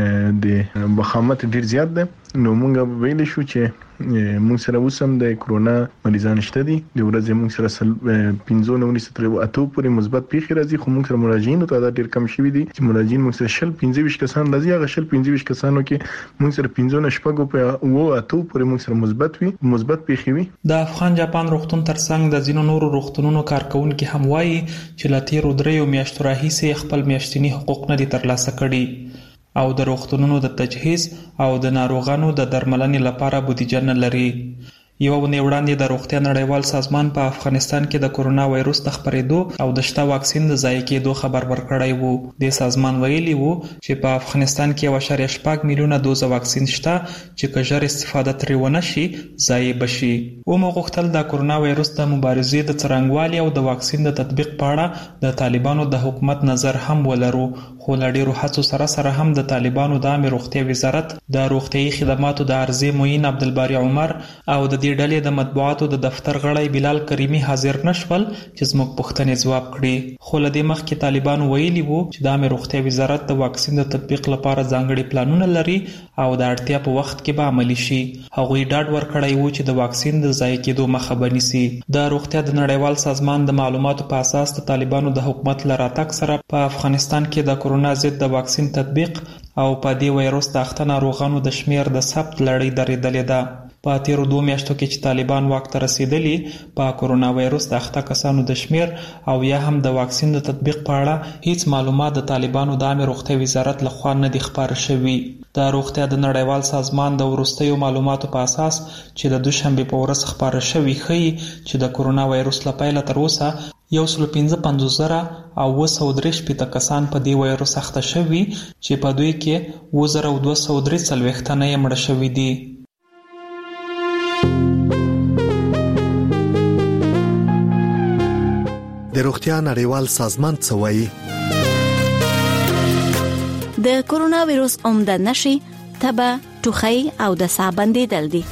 د بخامت ډیر زیات ده. نو موږ ویل شو چې موږ سره اوسم د کرونا مریضان شته دي. د ورځې موږ سره پنځه نو تر اته پورې مثبت پیښې راځي خو موږ سره مراجعین تعداد ډیر کم شوی دي چې مراجعین موږ سره شل پنځه ویشت کسان راځي. هغه شل پنځه ویشت کسانو کې موږ سره پنځه نشپګو په او اته پورې موږ سره مثبت وي مثبت پیښې وي. د افغان جاپان روغتون ترڅنګ د ځینو نورو روغتونونو کارکونکو هم وایي چې لا تیرو دریو میاشتو راهیسې خپل میاشتنی حقوق نه دي ترلاسه کړي او د روغتونونو د تجهیز او د ناروغانو د درملنې لپاره بودیجه نه لري. یو ونې وړاندې د روغتیا نړیوال سازمان په افغانستان کې د کرونا وایروس د خپرېدو او د شته واکسین د ضایع کېدو خبر ورکړی وو. د سازمان ویلي وو چې په افغانستان کې یو اعشاریه شپږ میلیونه دوزه واکسین شته چې که ژر استفاده ترې ونه شي ضایع بشي. ومو غوښتل د کرونا وایروس د مبارزې د څرنګوالي او د واکسین د تطبیق په اړه د طالبانو د حکومت نظر هم ولرو خو له ډېرو هڅو سره سره هم د طالبانو د عامه روغتیا وزارت د روغتیايي خدماتو د عرضې معین عبدالباری عمر او د دې ډلې د مطبوعاتو د دفتر غړی بلال کریمی حاضر نشول چې زموږ پوښتنې ځواب کړي. خو له دې مخکې طالبانو ویلي وو چې د عامه روغتیا وزارت د واکسین د تطبیق لپاره ځانګړي پلانونه لري او د اړتیا په وخت کې به عملي شي. هغوی ډاډ ورکړی وو چې د واکسین د ضایع کېدو مخه به نیسي. د روغتیا د نړیوال سازمان د معلوماتو په اساس د طالبانو د حکومت له راتګ سره په افغانستان کې د کرونا ضد د واکسین تطبیق او په دې وایروس د اخته ناروغانو د شمیر د ثبت لړۍ درېدلې ده. په تیرو دوه میاشتو کې چې طالبان واک ته رسیدلی په کرونا وایروس د اخته کسانو د شمیر او یا هم د واکسین د تطبیق په اړه هیڅ معلومات د طالبانو د عامه روغتیا وزارت لخوا نه دي خپاره شوي. د روغتیا د نړیوال سازمان د وروستیو معلوماتو په اساس چې د دوشنبه په ورځ خبره شوې ښيي چې د کورونا وایروس له پیله تر اوسه یو سل پنځه پنځوس زره او اوه سوه درې شپېته کسان په دې وایروس اخته شوي چې په دوی کې اووه زره دوه سوه درې څلوېښت تنه یې مړه شوي دي. د روغتیا نړیوال سازمان څه وایي؟ د کورونا وایروس عمده نښې تبه، ټوخی او د ساه بندیدل دي.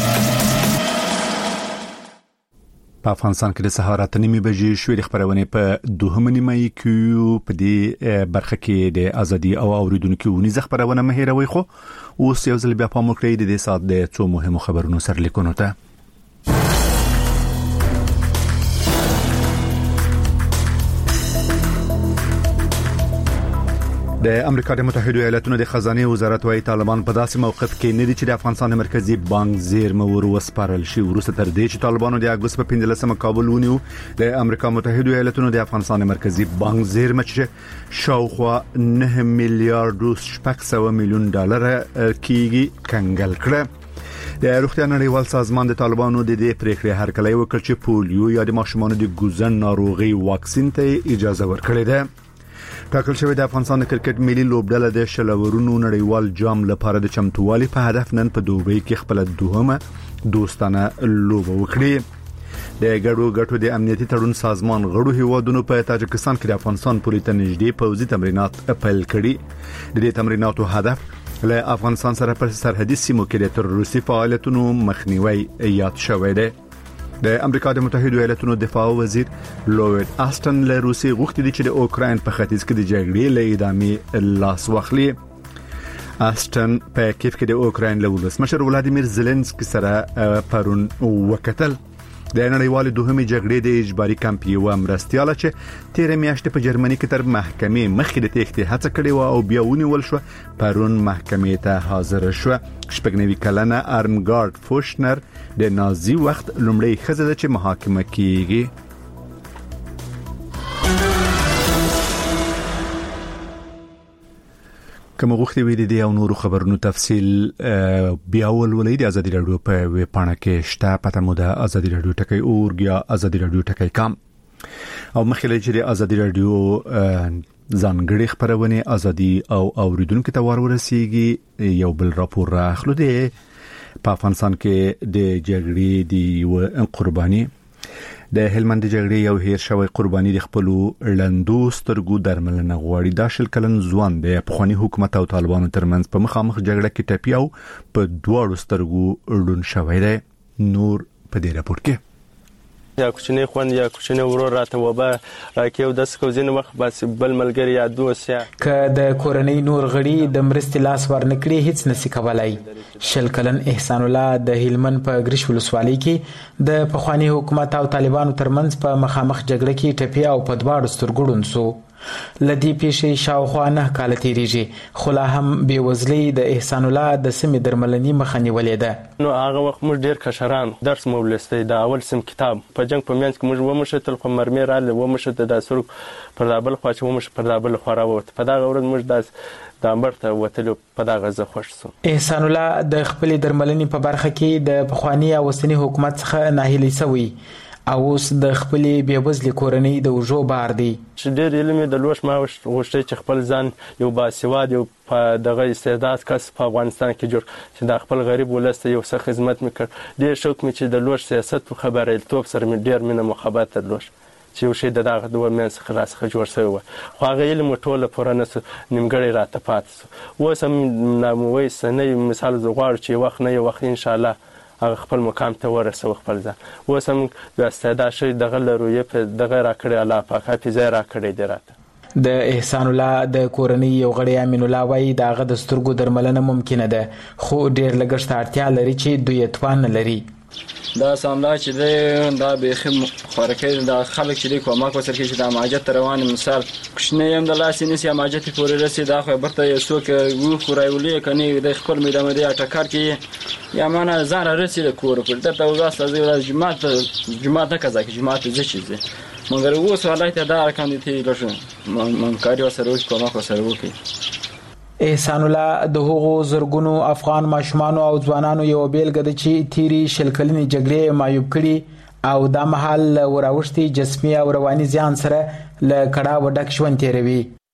په افغانستان کې د سهار اته نیمې بجې شوې خبرونه په دوهمه نیمه کې په دې برخه کې د ازادي او اوریدونکو ونیزه خبرونه مهیروي خو اوس یو ځل بیا په موږ کې د دې سات د څو مهمو خبرونو سره لیکونو ته د امریکا د متحده ایالاتونو د خزانه وزارت وايي طالبان په داسې موقف کې نه دي چې د افغانستان مرکزی بانک زیرمه ور وسپارل شي وروسته تر دې چې طالبانو د اگست په پنځلسمه کابل ونیو. د امریکا متحده ایالاتونو د افغانستان مرکزی بانک زیرمه چې شاوخوا نه میلیارډ شپږ سوه میلیون ډالر کېږي کنګل کړه. د روغتیا نړیوال سازمان د طالبانو د دې پریکړې هرکلی وکړ چې پولیو یا د ماشومانو د ګوزن ناروغي واکسین ته اجازه ورکړي ده. ټاکل شوی د افغانستان د کرکټ ملي لوبډله د شلورونو نړیوال جام لپاره د چمتووالي په هدف نن په دوبۍ کې خپل دوهمه دوستانه لوبه وکړي. د ګډو ګټو د امنیتي تړون سازمان غړو هیوادونو په تاجکستان کې د افغانستان پولیس ته نږدې پوځي تمرینات پیل کړي. د دې تمریناتو هدف له افغانستان سره په سرحدي سیمو کې د تروریستي فعالیتونو مخنیوي یاد شوی دی. د امریکا د متحده ایالاتونو دفاع وزیر لوید آستن له روسي غوښتي دي چې د اوکراین په ختیځ کې د جګړې له ادامې لاس واخلي. آستن په کیف کې د اوکراین له ولسمشر ولادیمیر زيلنسکي سره پرون وکتل. د نړیوال دوهمې جګړې د اجباري کمپ یو مرستياله چې تیر میاشتې په جرمني کې تر محکمې مخکې د تېښتې هڅه کړې و او بیا ونیول شو پرون محکمې ته حاضر شو. شپږنوي کلنه ارمګارد فوشنر د نازي وخت لومړی ښځه ده چې محاکمه کیږي. کوم غوښتي وی دي او نورو خبرونو تفصيل بیا ولولې د ازادي رادیو په ویب پاڼه کې شته پته مو د ازادي رادیو ټکی اورګ یا ازادي رادیو ټکی کام او مخکې چې ازادي رادیو ځانګړي خبرونه ازادي او اوریدونکو ته ورورسیږي یو بل راپور راخلو دی په افغانستان کې د جګړې دی قرباني د هلمند جګړې یو هیر شوی قرباني د خپل لندو سترګو درملنه غواړي. دا شل کلن ځوان د افغاني حکومت او طالبانو ترمنځ په مخامخ جګړه کې ټپیاو په دواړو سترګو ړوند شوی دی. نور په دې راپور کې یا کوچنی خوند یا کوچنی ورور راته وبا راکې او د سکوزین وخت بس بل ملګری یا دوسیا ک د کورنۍ نور غړي د مرستې لاس ورنکړي هیڅ نسی کولای. شل کلن احسان الله د هلمند په ګریش ولسوالۍ کې د پخوانی حکومت او طالبانو ترمنځ په مخامخ جګړه کې ټپي او په دواړو سترګو ړوند شو. لدی پیښې شاوخوا نه کال تیریږي خو لا هم بې وزلۍ د احسان الله د سیمې درملنې مخه نیولې ده. نو هغه وخت موږ ډیر کشران درس مو ولستې د اول سم کتاب په جنگ په منځ کې موږ ومشتل خو مرمه را له ومشته د سر پر دابل خو چې ومش پر دابل خو راوت په دا ورځ موږ داس د امبرته وتلو په دا غزه خوښ سو. احسان الله د خپل درملنې په برخه کې د پخوانی او وسنی حکومت څخه ناهیلي سوی او اوس د خپل بیوزلې کورنۍ د وجو بار دی. چې ډېر علم د لوش ما غوښتي چې خپل ځان یو باسواد یو په دغه استعداد کس په افغانستان کې جوړ چې د خپل غریب ولسته یو څه خدمت وکړ. ډېر شوق مې چې د لوش سیاست خبره توپ سره مې ډېر مینه محبت درلود چې یو شی دغه دوه مېنس خلاص جوړ شوی و خو هغه علم ټوله پوره نس نیمګړی راته پات سو. اوس هم ناموي سنې مثال زغوار چې وخت نه یو وخت ان شاء الله هغه خپل مقام ته ورسو خپل ځان. اوس هم د استعداد شي دغه لروي په دغه راکړی الله پاک حافظه راکړی دی راته. د احسان الله د کورنۍ یو غړی امین الله وای دغه د سترګو درملنه ممکنه ده خو ډیر لګښت اړتیا لري چې دوی توان لري. دا ساملا چې دی دا به خم خورکې دا خلک چې کومه کو سر کې چې د ماجت روان مثال کښنه يم د لاسې نسی ماجت پورې رسي دا خو برته یو څوک وو خورایولې کني د خپل میدان دی اټکار کې یا معنا زار رسي د کور پر دته واسه د جماعت جماعت کزا کې جماعت ځي چې مګر وو سوالای ته دا کاندیدې لږه من کاریو سره کومه کو سره وکي. احسان الله د هغو زرګونو افغان ماشومانو او ځوانانو یو بیلګه ده چې تیری شل کلنې جګړې معیوب کړي او دا مهال وراوښتي جسمي او رواني زیان سره له کړاو ډک ژوند تیروي.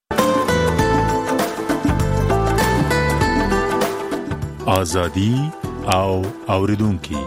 ازادي او اوریدونکي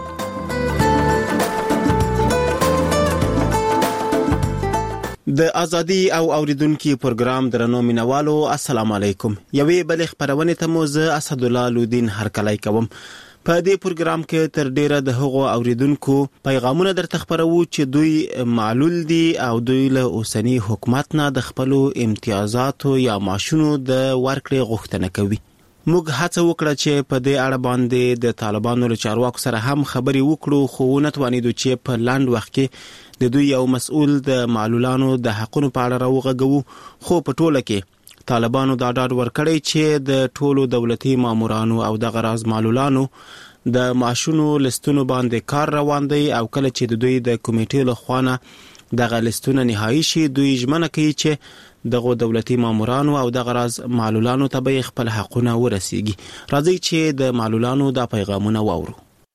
د ازادي او اوریدونکو پروګرام درنو مینوالو السلام علیکم. یوې بل خبرونه ته مو زه اسد الله لودین هرکلی کوم. په دې پروګرام کې تر ډیره د هغو اوریدونکو پیغامونه درته خبرو چې دوی معلول دي او دوی له اوسنی حکومت نه د خپل امتیازاتو یا معاشونو د ورکړې غوښتنه کوي. موږ هڅه وکړه چې په دې اړه باندې د طالبانو له چارواکو سره هم خبرې وکړو، خو نه توانیدو چې په لاند وخت کې د دوی یو مسؤل د معلولانو د حقونو په اړه راوغږو. خو په ټوله کې طالبانو دا ډاډ ورکړی چې د ټولو دولتي مامورانو او د غراز معلولانو د معاشونو لستونو باندې کار روان دی او کله چې د دوی د کمیټې له خوانه دغه لستونه نهایی شي دوی ژمنه کوي چې دغه دولتي مامورانو او د غراز معلولانو ته به خپل حقونه ورسیږي. راځي چې د معلولانو دا پیغامونه واورو.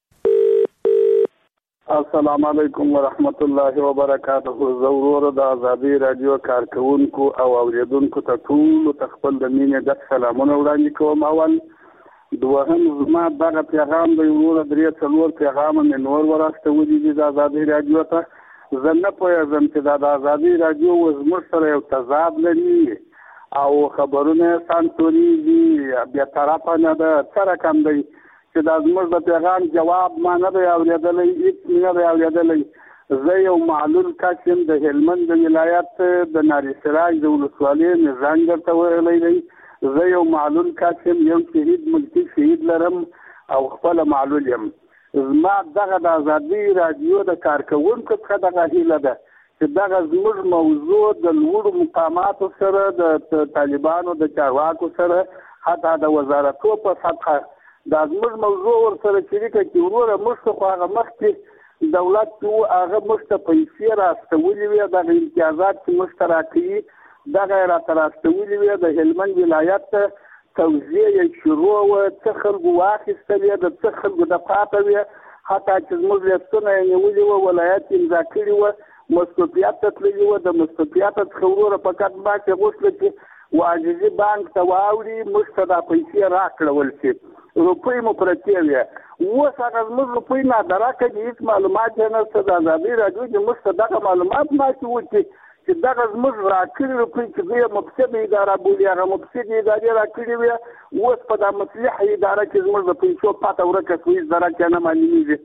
السلام علیکم ورحمت الله وبرکاته. زورور د ازادي رادیو کارکونکو او اوریدونکو ته ټول تخپل د مینې د سلامونه وړاندې کوم. اول دوهم زما دغه پیغام د ورور درې څلور پیغام مې نور ورسته دي د ازادي رادیو ته. زه نه پوهېږم چې د ازادي رادیو زموږ سره یو تضاد لري او خبرونه سانسورېږي، بیا طرفه نه ده. څه رقم دی چې دا زموږ د پیغام جواب ما نه دی اورېدلی، هېڅ نه دی اورېدلی. زه یو معلول کس یم د هلمند د ولایت د ناري سراج د ولسوالۍ مې زنګ درته ویلی دی. زه یو معلول کس یم، یو شهید ملکي شهید لرم او خپله معلول یم. زما دغه د ازادي رادیو د کارکونکو څخه دغه هیله ده چې دغه زموږ موضوع د لوړو مقاماتو سره د طالبانو د چارواکو سره حتی د وزارتو په سطحه دا زموږ موضوع ورسره شریکه کړي. وروره موږ خو هغه مخکې دولت چې هغه موږ ته پیسې راستولي وي، دغه امتیازات چې موږ ته راکوي دغه یې راته راستولي وي. د هلمند ولایت ته توزیع یې شروع وه، څه خلکو واخیستلې، د څه خلکو د پاته وي، حتی چې زموږ لیستونه یې نیولي وه، ولایت یې امضا کړي وه، مستوفیت ته تللي وه. د مستوفیت څخه وروره په کټ باک یې غوښتله چې وعاجزي بانک ته واوړي، موږ ته دا پیسې راکړول شي. روپۍ مو پرتې وې، اوس هغه زموږ روپۍ نادرکه دي، هېڅ معلومات یې نشته. د ازادي رادیو چې موږ ته دغه معلومات ماکې وکړي چې دغه زموږ راکړي روپۍ چې دوی یې مفسده اداره بولي، هغه مفسدې ادارې راکړي وې، اوس په دا مصلحه اداره کې زموږ د پیسو پاته ورکه شوې، هېڅ درک یې نه معلومېږي.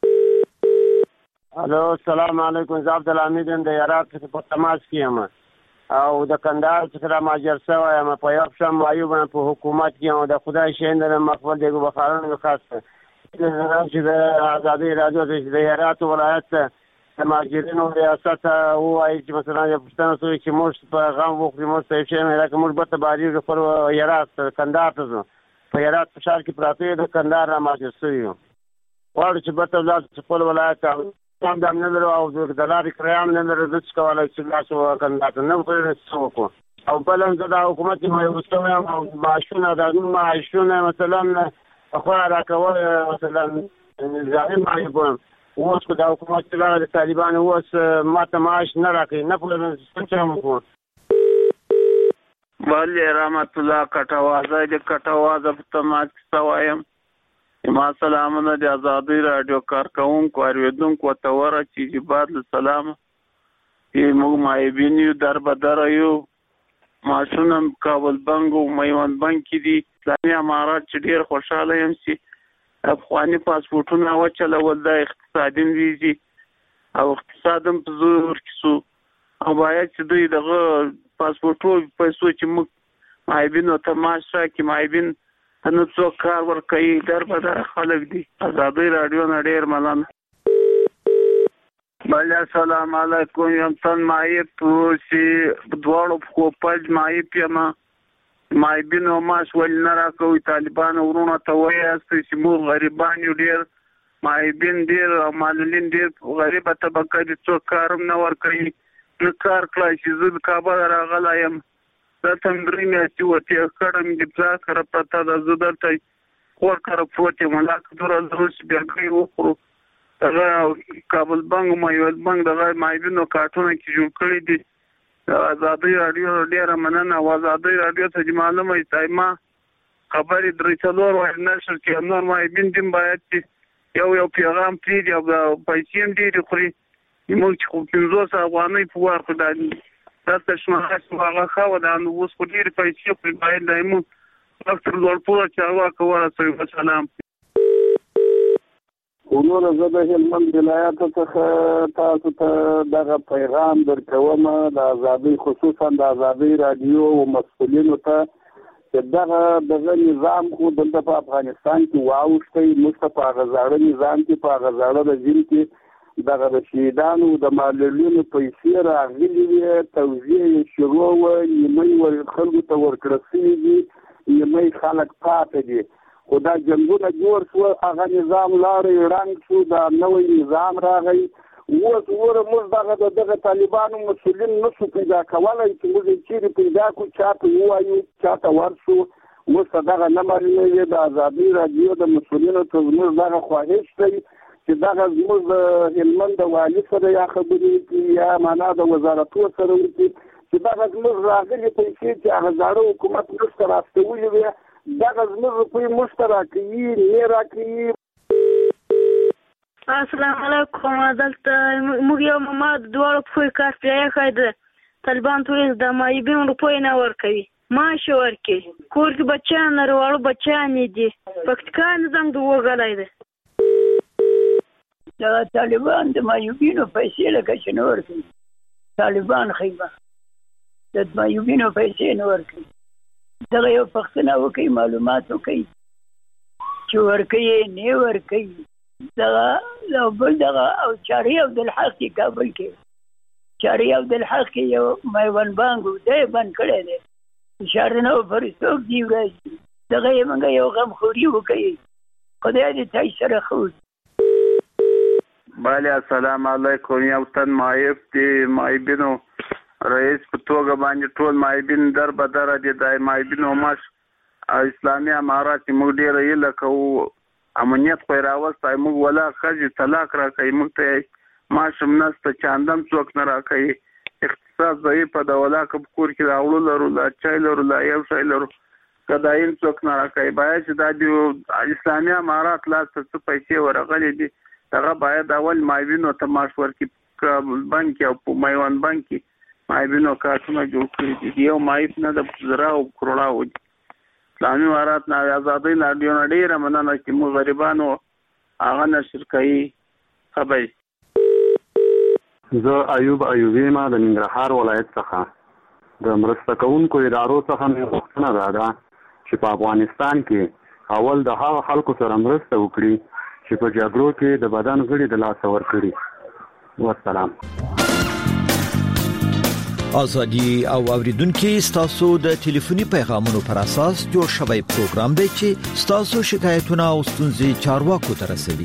الو السلام علیکم. زه عبدالحمید یم د هرات څخه په تماس کې یم او د کندهار څخه را مهاجر شوی یم. په یو پښه معیوب یم، په حکومت کې یم. د خدای شین د مقبل دیګو بخارونه مې خاص چې د ازادي رادیو د هرات ولایت د مهاجرینو ریاست ووایي چې مثلا یو پوښتنه شوې چې موږ په غم وخوري، موږ ته یو شی نه راکړي، موږ بېرته بهرېږو خپل هرات کندهار ته ځو. په هرات په ښار کې پراته یو د کندهار را مهاجر شوي یو. غواړو چې بېرته ولاړ شو خپل ولایت ته. هم هم نه لرو او د لارې کرایه هم نه لرو، زه څه کولی چې ولاړ شو کندهار ته، نه پوهېږم څه وکړو. او بل هم زه د حکومت معیوب شوی یم او معاشونه د معاشونه مثلا خو راکول مثلا نظامي معیوب یم. اوس خو د حکومت چلاره د طالبانو اوس ماته معاش نه راکوي، نه پوهېږم څه چم وکړو. بله رحمت الله کټوازه د کټوازه په تماس کې سوی یم. ما سلامونه د ازادي رادیو کارکونکو اوریدونکو ته ورسېږي. بعد له سلامه چې موږ معیوبین یو، در به دره یو، معاشونه کابل بنک او میوند بنک کې دي. اسلامي امارات چې ډېر خوشحاله یم چې افغاني پاسپورټونه وچلول، دا اقتصادي ویزې او اقتصاد هم په زور کې شو او باید چې دوی دغه پاسپورټو پیسو چې موږ معیوبینو ته معاش راکړي، معیوبین ته نه څوک کار ورکوي، در به در خلک دي. ازادي رادیو نه ډېر مننه. بله السلام علیکم. یم تن معیب چې دواړو پښو پج معیب یم. معیبینو معاش ولې نه راکوي؟ طالبانو ورونو ته وایاست چې موږ غریبان یو، ډېر معیبین ډېر او معلولین ډېر غریبه طبقه دي، څوک کار هم نه ورکوي، نه کار کړی چې زه د کابل راغلی یم دا تندري میاشتې وته کړم د پلا سره پتا د زدر ته کور کار پروت ملاک دره دروس بیا کوي وخورو دا کابل بانک مایوال بانک دغه مایبینو کارتونه کې جوړ کړی دي آزادي رادیو ډیره مننه آزادي رادیو ته معلومه ایتایما خبرې درې څلور وای نشر کې نور مایبین دیم باید یو یو پیغام پری دی او پیسې هم ډېرې خوري موږ چې خو پنځوس افغانۍ په وار خو دا داسې شماره هغه ښه وه دا نو اوس خو ډېرې پیسې خوري باید دا یې موږ ډاکټر لوړپوړه چارواکه ورسوي وسلام. وروره زه د هلمند ولایت څخه تاسو ته دغه پیغام درکوم د ازادۍ خصوصا د ازادۍ رادیو او مسؤلینو ته چې دغه دغه نظام خو دلته په افغانستان کې واوښتی موږ په هغه زاړه نظام کې په هغه زاړه رژیم کې دغه د شهیدانو د معلولینو پیسې راغلي وې توزیع یې شروع وه نیمۍ خلکو ته ورکړل شوي دي نیمۍ خلک پاتې دي خو دا جنګونه جوړ شوه هغه نظام لاړی ړنګ شو دا نوی نظام راغی اوس وره موږ دغه د دغه طالبانو مسؤلین نشو پیدا کولی چې موږ یې چیرې پیدا کړو چاته ووایو چاته ورشو اوس ته دغه نه معلومېږي د ازادۍ رادیو د مسؤلینو ته زموږ دغه خواهش دی چې دغه زموږ د هلمند د والي سره یا خبرې وکړي یا معنا د وزارتو سره وکړي چې دغه زموږ راغلي پیسې چې هغه زاړه حکومت موږ ته راستولي وې دغه زموږ روپۍ موږ ته راکوي نه راکوي. السلام علیکم. دلته موږ یو ماما د دواړو پښو کار پرېښی دی طالبان ټول د مایبین روپۍ نه ورکوي معاش ورکوي کور کې بچیان لري واړه بچیان یې دي پکتیکا نظام د وغلی دی دغه طالبان د مایبینو پیسې لکه چې نه ورکوي طالبان خیبه د مایبینو پیسې نه ورکوي دغه یو پښتنه وکړي معلومات وکړي چې ورکوي نه ورکوي دغه او بل دغه او چاري عبدالحق کې کابل کې چاري عبدالحق کې یو میوند بانک دی بند کړی دی اشاره نه پرې څوک دی ورځي دغه یې موږ یو غمخوري وکړي خدای دې تاسو سره ښه بله السلام علیکم. یو تن مایب دی مایبینو رئیس په توګه باندې ټول مایبین در بدره دي د مایبینو مش اسلامي امارات موږ ډېره هیله کوو امنیت خو یې راوستی موږ ولا ښځې طلاق راکوي موږ ته معاش هم نشته چاندم څوک نه راکوي اقتصاد ضعیفه ده ولا که په کور کې راوړو لرو لا چای لرو لا یو شی لرو ګداین څوک نه راکوي باید چې دا د اسلامي امارات لاس ته څه پیسې ورغلي دي هغه باید اول مایبینو ته معاش ورکړي کابل بانک کې او په میوند بانک کې مایبینو کارتونه جوړ کړي دي یو مایب نه د زره او کروڑاو دي اسلامي امارات نه ازادۍ رادیو نه ډېره مننه چې موږ غریبانو هغه نشر کوي خبرې. زه ایوب ایوبی ما د ننګرهار ولایت څخه د مرسته کوونکو ادارو څخه مې غوښتنه دا ده چې په افغانستان کې اول د هغه خلکو سره مرسته وکړي چې په جګړو کې د بدن غړي د لاسه ورکړي. والسلام. ازادي او اوریدونکو ستاسو د ټلیفوني پیغامونو پر اساس جوړ شوی پروګرام دی چې ستاسو شکایتونه او ستونزې چارواکو ته رسوي.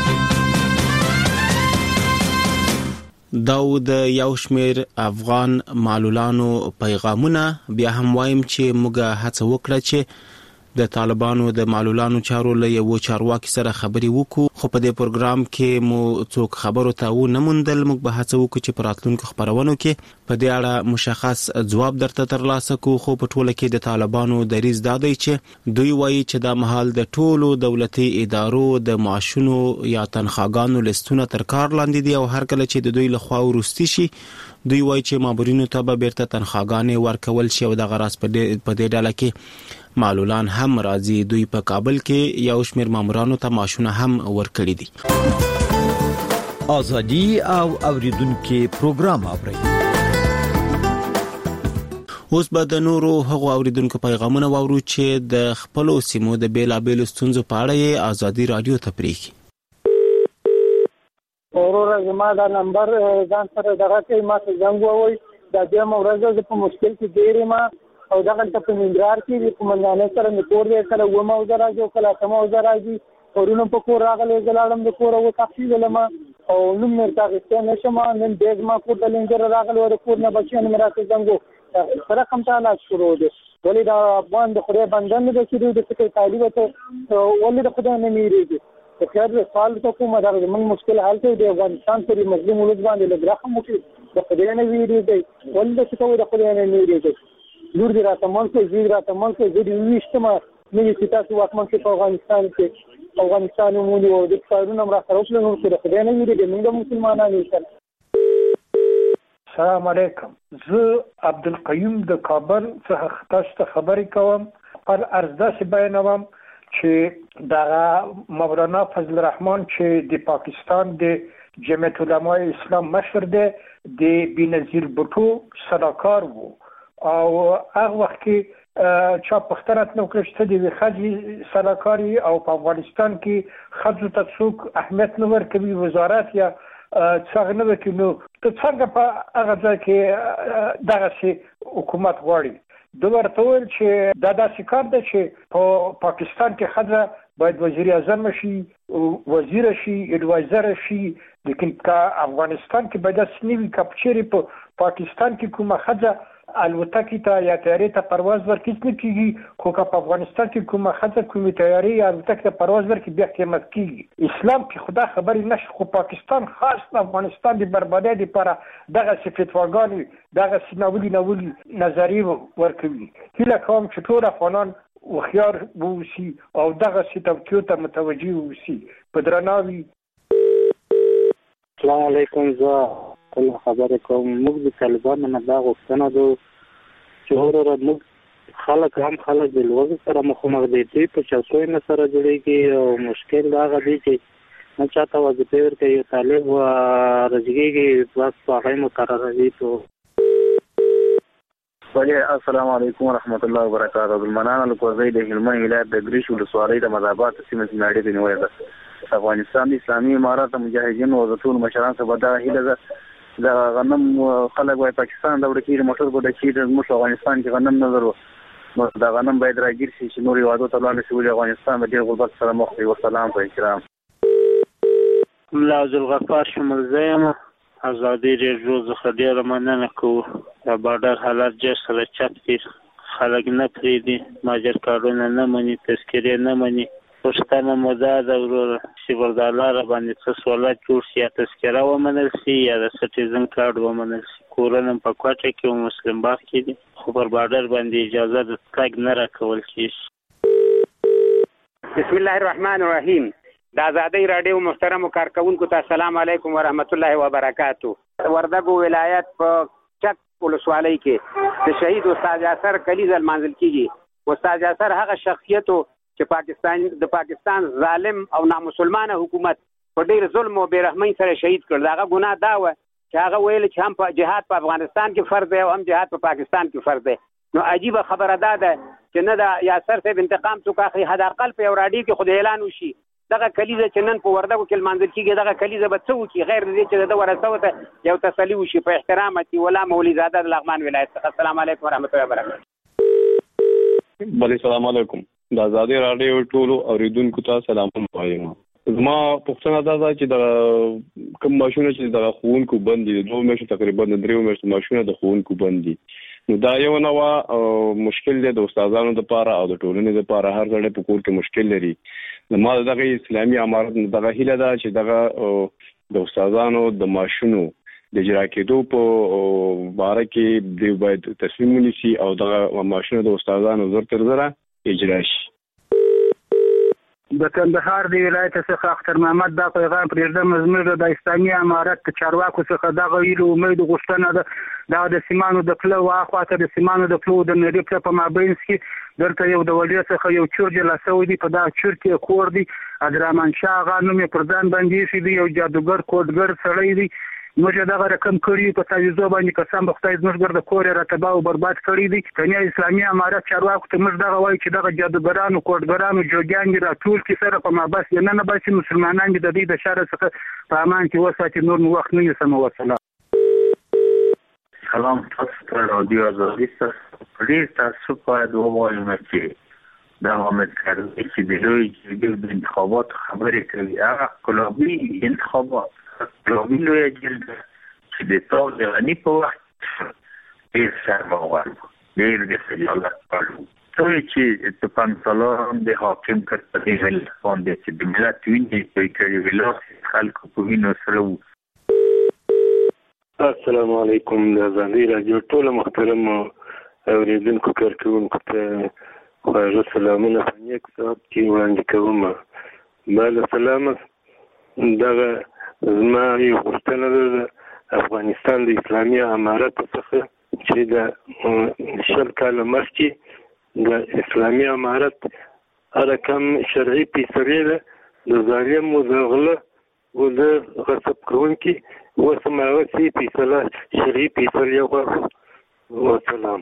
داود یو شمیر افغان معلولانو پیغامونه بیا هم وایم چې موږ هڅه وکړه چې د طالبانو د معلولانو چارو له یو چارواکي سره خبري وکړو خو په دې پروګرام کې مو څوک خبرو ته و نه موندل موږ به هڅه وکړو چې په راتلونکو خبرونو کې په دې اړه مشخص ځواب درته ترلاسه کړو خو په ټوله کې د طالبانو دریځ دا دی چې دوی وایي چې دا مهال د ټولو دولتي ادارو د معاشونو یا تنخواګانو لیستونه تر کار لاندې دي او هر کله چې د دوی لخوا وروستي شي دوی وایي چې مامورینو ته به بیرته تنخواګانې ورکول شي او دغه راز په دې ډله کې معلولان هم راځي. دوی په کابل کې یو شمیر مامورانو ته معاشونه هم ورکړي دي. ازادي او اوریدونکو پروګرام اوري. اوس به د نورو هغو اوریدونکو پیغامونه واورو چې د خپل سیمو د بیلابېلو ستونزو په اړه یې ازادي رادیو ته پریږي. اورور زما دا نمبر ځان سره دغه کې ما څنګه زنګ ووي دا د مورزه په مشکل کې ډېرې ما او دغه په ننګرهار کې د قومندان سره د کور دی کله و موزه راځي او کله سم موزه راځي ورونو په کور راغلي زلاړم د کور او تفصیل لما او نوم مرتا غسته نشم نن دیګ ما کو د لنګر راغلي ور کور نه بچیان میراث څنګه سره کوم تعالی شروع دي ولې دا افغان د خدای بندن د چې د فکر طالب ته ولې د خدای نه میریږي چې خیر سوال ته کومه دا موږ مشکل حل کوي د افغانستان پر مظلوم ولود باندې لګرخه مو کې د خدای نه ویریږي ولې چې کوم د خدای نه میریږي نور دي راته مونږ زی راته مونږ زی دي ویشتمه مې چې تاسو واکمن کې په افغانستان کې افغانستان مونږ او د کارونو را سره وکړو چې د خدای نه ویریږي موږ مسلمانانو یو. السلام علیکم. زه عبدالقیوم د کابل څخه تاسو ته خبرې کوم. پر ارزدا سی بیانوم چې دغه مولانا فضل الرحمن چې د پاکستان د جمعیت علماء اسلام مشر دی د بینظیر بوټو صداکار وو او هغه وخت کې چا پښتنه نو کړی چې د خځې صداکاری او په افغانستان کې خځو ته څوک اهمیت نه ورکوي وزارت یا څنګه نه وکړي نو ته څنګه په هغه ځای کې دغه سي حکومت غواړي. دوی ورته ویل چې دا داسې کار دی چې په پاکستان کې ښځه باید وزیر اعظم شي وزیر شي اډوایزر شي لیکن که افغانستان کې باید داسې نه وي که چیرې په پاکستان کې کومه ښځه الوتکې ته یا طیارې ته پرواز ورکړي نه کېږي خو که په افغانستان کې کومه ښځه کومې طیارې یا الوتکې ته پرواز ورکړي بیا قیمت کېږي. اسلام کې خدا خبرې نشي خو پاکستان خاص د افغانستان د بربادۍ لپاره دغسې فتواګانې دغسې ناولي ناولي نظریې ورکوي. هیله کوم چې ټول افغانان هوښیار واوسي او دغسې توطیو ته متوجه واوسي. په درناوي. السلام علیکم. زه کله خبرې کوم. موږ د طالبانو نه دا غوښتنه ده چې وروره موږ خلک هم خلک د لوږې سره مخامخ دي دوی په چوکیو نه سره جوړېږي او مشکل دا هغه دی چې نه چاته وظیفې ورکوي یو طالب رزقېږي بس په هغه مقرره دي. السلام علیکم ورحمۃ اللہ وبرکاتہ. عبدالمنان القوزی د هلمند ولایت د ګریش ولسوالۍ د مذهبات سیمه سیناړي د نیولې ده. افغانستان د اسلامي امارات مجاهدین او د ټول مشران څخه دا هیله ده د غنم خلک وای پاکستان د وړکې موټر کو د چې د افغانستان کې غنم نه درو نو دا غنم باید راګیر شي چې نور یوادو ته لاندې شي افغانستان د غربت سره مخ وي. والسلام په احترام. ملا عبدالغفار شمل زیم ازادي ریډیو څخه ډیره مننه کوو. د بارډر حالات ډېر سره چپ دي خلک نه پرېږدي ماجر کارونه نه مني تذکرې نه مني. پښتنه مو دا ده وروره چې پر دا لاره باندې څه سہولت جوړ شي یا تذکره ومنل شي یا د سټیزن کارډ ومنل شي. کورونه په کوټه کې او مسلم باغ کې دي خو پر بارډر باندې اجازه د تګ نه راکول کېږي. بسم الله الرحمن الرحیم. د ازادۍ راډیو محترمو کارکونکو ته السلام علیکم ورحمت الله وبرکاتو. وردګو ولایت په چک ولسوالۍ کې د شهید استاد یاسر کلیزه لمانځل کېږي. استاد یاسر هغه شخصیتو چې پاکستان د پاکستان ظالم او نامسلمانه حکومت په ډېر ظلم او بیرحمۍ سره شهید کړ. دغه ګناه دا و چې هغه ویل چې هم په جهاد په افغانستان کې فرض دی او هم جهاد په پاکستان کې فرض دی. نو عجیبه خبره دا ده چې نه د یاسر صاحب انتقام څوک اخلي حداقل په یو راډیو کې خو د اعلان وشي دغه کلیزه چې نن په وردګو کې لمانځل کېږي دغه کلیزه به څه وکړي غیر دې چې د ورثو ته یو تسلي وشي. په احترام اتي مولوي زاده د لغمان ولایت څخه. السلام علیکم ورحمت الله وبرکاتہ. بله السلام علیکم. د ازادۍ راډیو ټولو اوریدونکو ته سلام وایم. زما پوښتنه دا ده چې د کوم ماشونه چې د ښوونکو بند دي دوه میاشتې تقریبا د دریو میاشتو ماشونه د ښوونکو بند دي نو دا یو نوع مشکل دی د استادانو لپاره او د ټولنې لپاره. هر ځای په کور کې مشکل لري. ما دغه اسلامي امارت دغه هیله ده چې دغه د استادانو د ماشونو د اجرا کېدو په باره کې دوی باید تصمیم ونیسي او دغه ماشونه د استادانو زر تر زره اجرا شي. د کندهار د ولایت څخه اختر محمد دا پیغام پرېږدم زموږ د اسلامي امارت چارواکو څخه دغه ویلو امید غوښتنه ده دا د سیمانو د پلو واخواته د سیمانو د پلو د نړۍ پله په مابین کې دلته یو د ولې څخه یو چور جلا سوی دی. په دا چور کې کور دی عبدالرحمن شاه هغه نوم یې پر ځان باندې ایښی دی. یو جادوګر کوډګر سړی دی. موږ دغه رقم کړي په تعویضو باندې قسم په خدای زموږ ګرد کور یې راته تباه او برباد کړی دی. کنیا اسلامي امارت چارواکو ته موږ دغه وایو چې دغه جادوګرانو کوډګرانو جوګیان دي راټول کړي سره په مابس یې نه نه باسي مسلمانان دي د دوی د شر څخه په امان کې وساتي. نور مو وخت نه نیسم. وسلام. سلام تاسو ته رادیو ازادي ته ډېر تاسو باید ووایم چې دا حامد کرزي چې د لوی جرګې د انتخاباتو خبرې کوي هغه انقلابي انتخابات انقلابي لویه جرګه چې د طالب غني په وخت ډېر سرماور ډېر د خجالت پړو څومره چې اتفاق سلام د حاکم کړ په دې ول باندې چې د ملت وینې په کې ویل خلکو په وینو سره. السلام علیکم د ازادي رادیو ټول محترم اوریدونکو کارکونکو ته خواږه سلامونه په یک ساعت کې وړاندې کوم. بل سلام دغه زما یو غوښتنه ده افغانستان د اسلامي امارت څخه چې د شل کال مخکې د اسلامي امارت هر کم شرعي فیصلې ده د ظالم و د غله و د غصب کوونکي وسم هغه سي فیصله شرعي فیصلې غواړو. وسلام.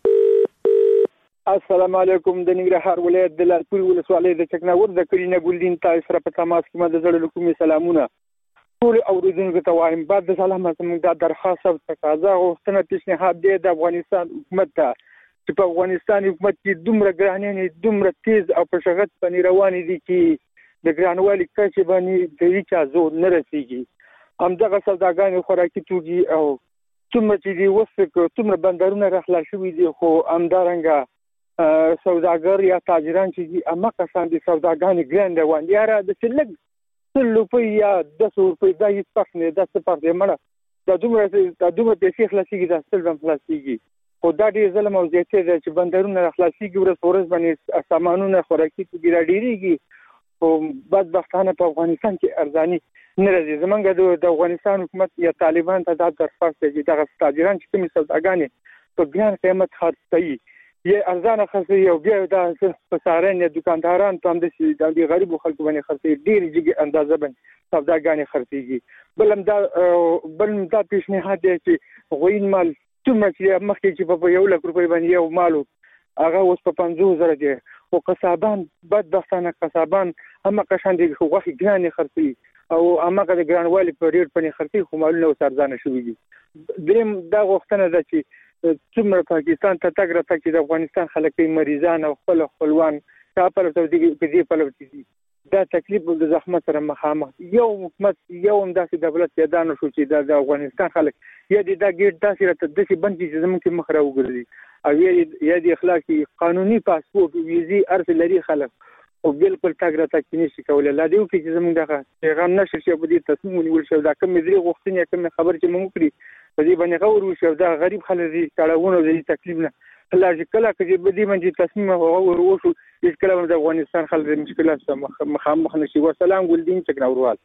السلام علیکم. د ننګرهار ولایت د لالپورې ولسوالۍ د چکناور د کرینا ګلدین تاسو سره په تماس کې ما د زړه له کومې سلامونه ټول اوریدونکو ته وایم. بعد د سلام زموږ د درخواست او تقاضا غوښتنه پیشنهاد دی د افغانستان حکومت ته چې په افغانستان حکومت کې دومره ګرانې دومره تیز او په شغت باندې روانې دي چې د ګرانوالي کچې باندې د هیچا زور نه رسیږي. همدغه سوداګانې خوراکي توکي او څومره چې دي وسه څومره بندرونه راخلاص شوي دي خو همدارنګه سوداګر یا تاجران چې دي اما کسان دي سوداګانې ګران روان دي را د سلګ سل روپۍ یا دس روپۍ دا هیڅ فرق نه ده څه فرق دی مړه دا دومره دا دومره پیسې خلاصېږي دا سل هم خلاصېږي خو دا ډېر ظلم او زیاتې ده چې بندرونه خلاصېږي ورځ په ورځ باندې سامانونه خوراکي توکي راډېرېږي خو بدبختانه په افغانستان کې ارزاني نه راځي. زمونږ د افغانستان حکومت یا طالبان ته دا درخواست دی چې دغه تاجران چې کومې سوداګانې په ګران قیمت خرڅوي یا ارزانه خرڅوي او بیا دا په سارین یا دکانداران په همداسې د غریبو خلکو باندې خرڅوي ډېرې جګې اندازه باندې سوداګانې خرڅېږي. بل هم دا بل هم دا پیشنهاد دی چې غوین مال څومره چې مخکې چې په یو لک روپۍ باندې یو مالو هغه اوس په پنځوس زره دی خو قصابان بدبختانه قصابان همغه شان دي غوښې ګرانې خرڅوي او همغه د ګرانوالي په ډېر پنې خرڅوي خو مالونه اوس ارزانه شوي دي. درېیم دا غوښتنه ده چې څومره پاکستان ته تګ راتګ چې د افغانستان خلک مریضان او خپل خپلوان تا پلو ته دي په دې پلو دي دا تکلیف د زحمت سره مخامخ یو حکومت یو هم داسې دولت پیدا نه شو چې د افغانستان خلک یا د دا ګیټ داسې راته داسې بند چې زموږ کې مخ را وګرځي او یا د اخلاقي قانوني پاسپورت ویزي ارز لري خلک او بالکل تګ راتګ نشي کولای. لا دیو کې چې زموږ دغه پیغام نشر شي په دې تصمیم ونیول شو دا کوم درې غوښتنې کوم خبر چې موږ کړی په دې باندې غوړ وشو دا غریب خلک دي تاړهونه دي تکلیف نه لا کله چې بدی باندې تصمیم غوړ وشو هیڅ کله د افغانستان خلک د مشکلات سره مخامخ نشي. وسلام ګلدین چکناوروال.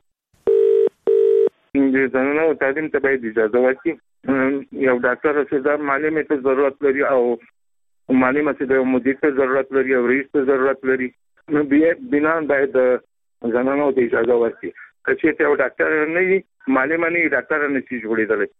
د زنانه او تعلیم ته باید اجازه ورکړي. یو ډاکټر رسیدار معلم ته ضرورت لري او معلم چې د مدیر ته ضرورت لري او رئیس ته ضرورت لري نو بیا بنا باید زنانه ته اجازه ورکړي. چې ته یو ډاکټر نه وي معلم نه ډاکټر نه شي جوړېدلی.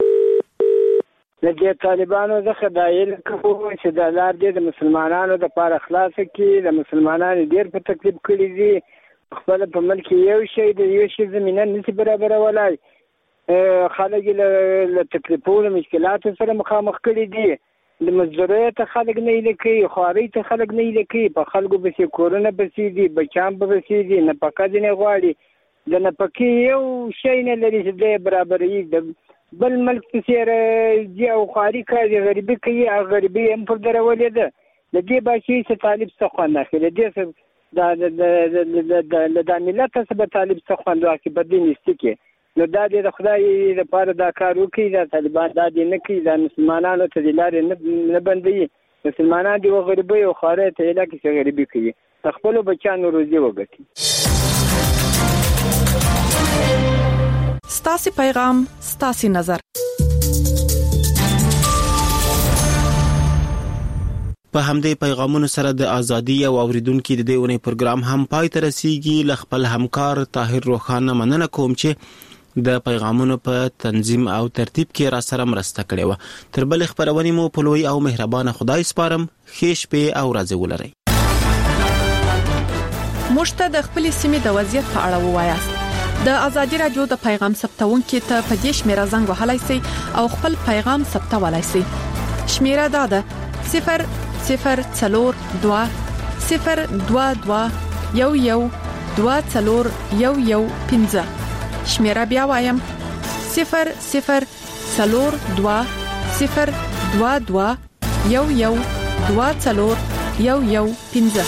د دې طالبانو د خدایل کوو چې د لار دې د مسلمانانو د پاره خلاص کې د مسلمانانو ډېر په تکلیف کړی دي خپل په ملک یو شی د یو شی زمينه نشي برابر ولای خلک له تکلیفونو مشکلاتو سره مخامخ کړي دي د مزدورۍ ته خلک نه لکې خواري ته خلک نه لکې په خلکو به کورونه بسې دي بچام به بسې دي نه پکا دي نه غواړي د نه پکې یو شی نه لري چې د برابرۍ د بل ملک تسیر جی او خاري کوي غریبي کوي او غریبي هم پر درولې ده د دې باشي چې طالب څخه نه خله دې د د د ملت څخه طالب څخه نو کې بدین استکی نو دا د خدای لپاره دا کار وکړي د طالبان دا دې نه کوي د مسلمانانو ته د لارې نه بندي مسلمانان دی غریبي او خاري ته علاقه کې غریبي کوي خپل بچانو روزي وګټي. ستاسي پیغام ستاسي نظر. په همدې پیغامونو سره د ازادي او اوریدونکو د دې ونې پروګرام هم پای ته رسیدي. ل خپل همکار طاهر روخانه مننه کوم چې د پیغامونو په تنظیم او ترتیب کې را سره مرسته کړې و. تر بل خبرونه مو په لوی او مهربان خدای سپارم. خیش په او راځي ولري. مشته د خپل سیمې د وضعیت په اړه ووایاست. د ازادي رادیو د پیغام ثبتونکو ته په دې شمیره زنګ وهلای شئ او خپل پیغام ثبتولای شئ. شمیره دا ده صفر صفر څلور دوه صفر دوه دوه یو یو دوه څلور یو یو پنځه. شمیره بیا وایم صفر صفر څلور دوه صفر دوه دوه یو یو دوه څلور یو یو پنځه.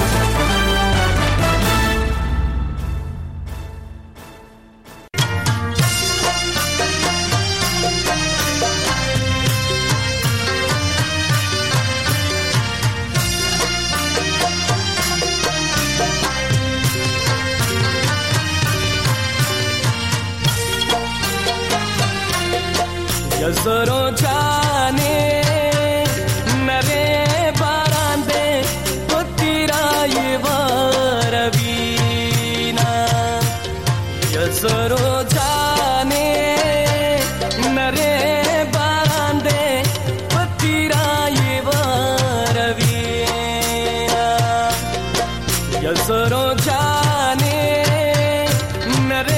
यज़रो जाने नरे बारांदे पुत्रा ये वारवीना. यज़रो जाने नरे बारांदे पुत्रा ये वारवीना. यज़रो जाने नरे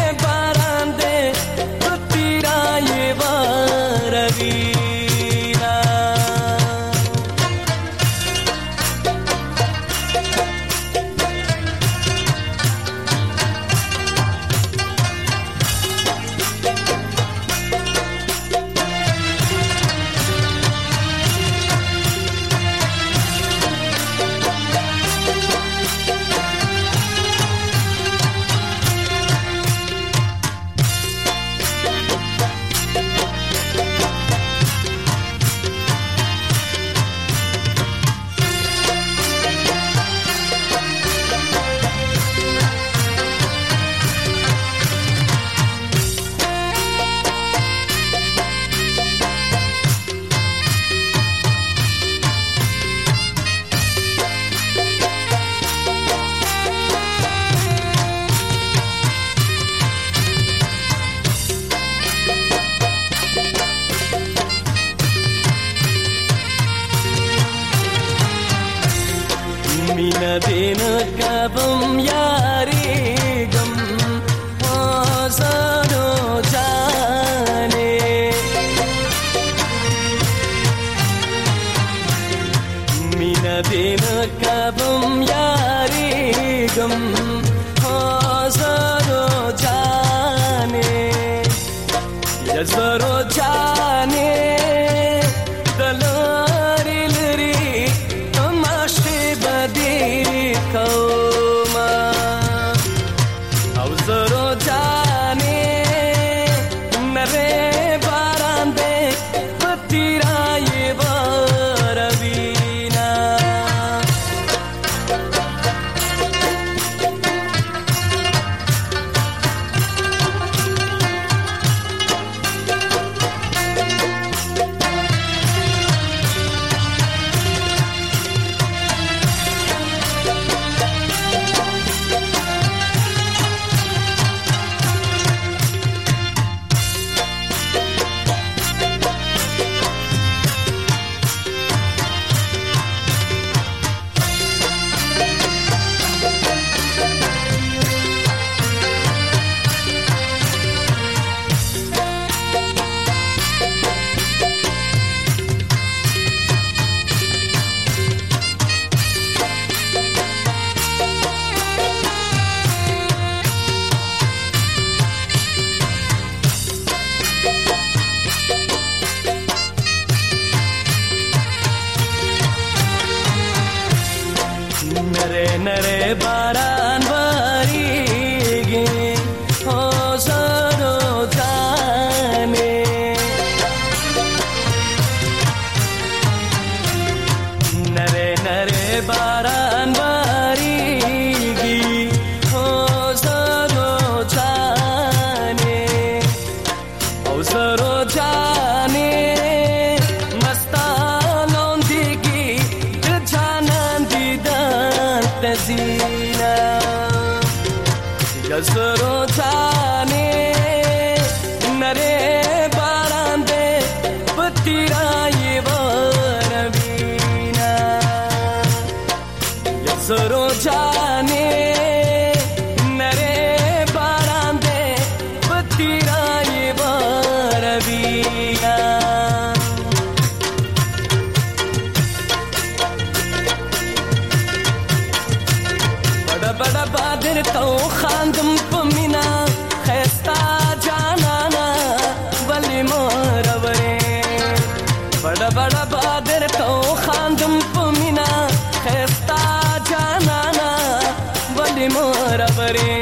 दिन कबम यारी गम हज़ारो जाने. मीना दिन कबम यारी गम हज़ारो जाने. यज़रो जाने दलारी लरी तमाशे बदी कौमा. अवज़रो जाने नरे बारांदे पतिरा ये बारवीना. नरे नरे बारान बारीगे हज़ारो जाने. नरे नरे बारान बारीगे हज़ारो जाने. हज़ारो जाने मस्तानों दिगी जानान दीदान तज़ीना. यज़रो जाने नरे बारांदे पतिरा ये वारवीना. यज़रो जाने नरे बारांदे पतिरा ये वारवीना. बड़ा बड़ा बादर तो खांदम पमीना खैस्ता जानाना वली मोरवरे. بڑا بڑا بادر تو خاندم پمینا خستا جانانا ولی مورا بری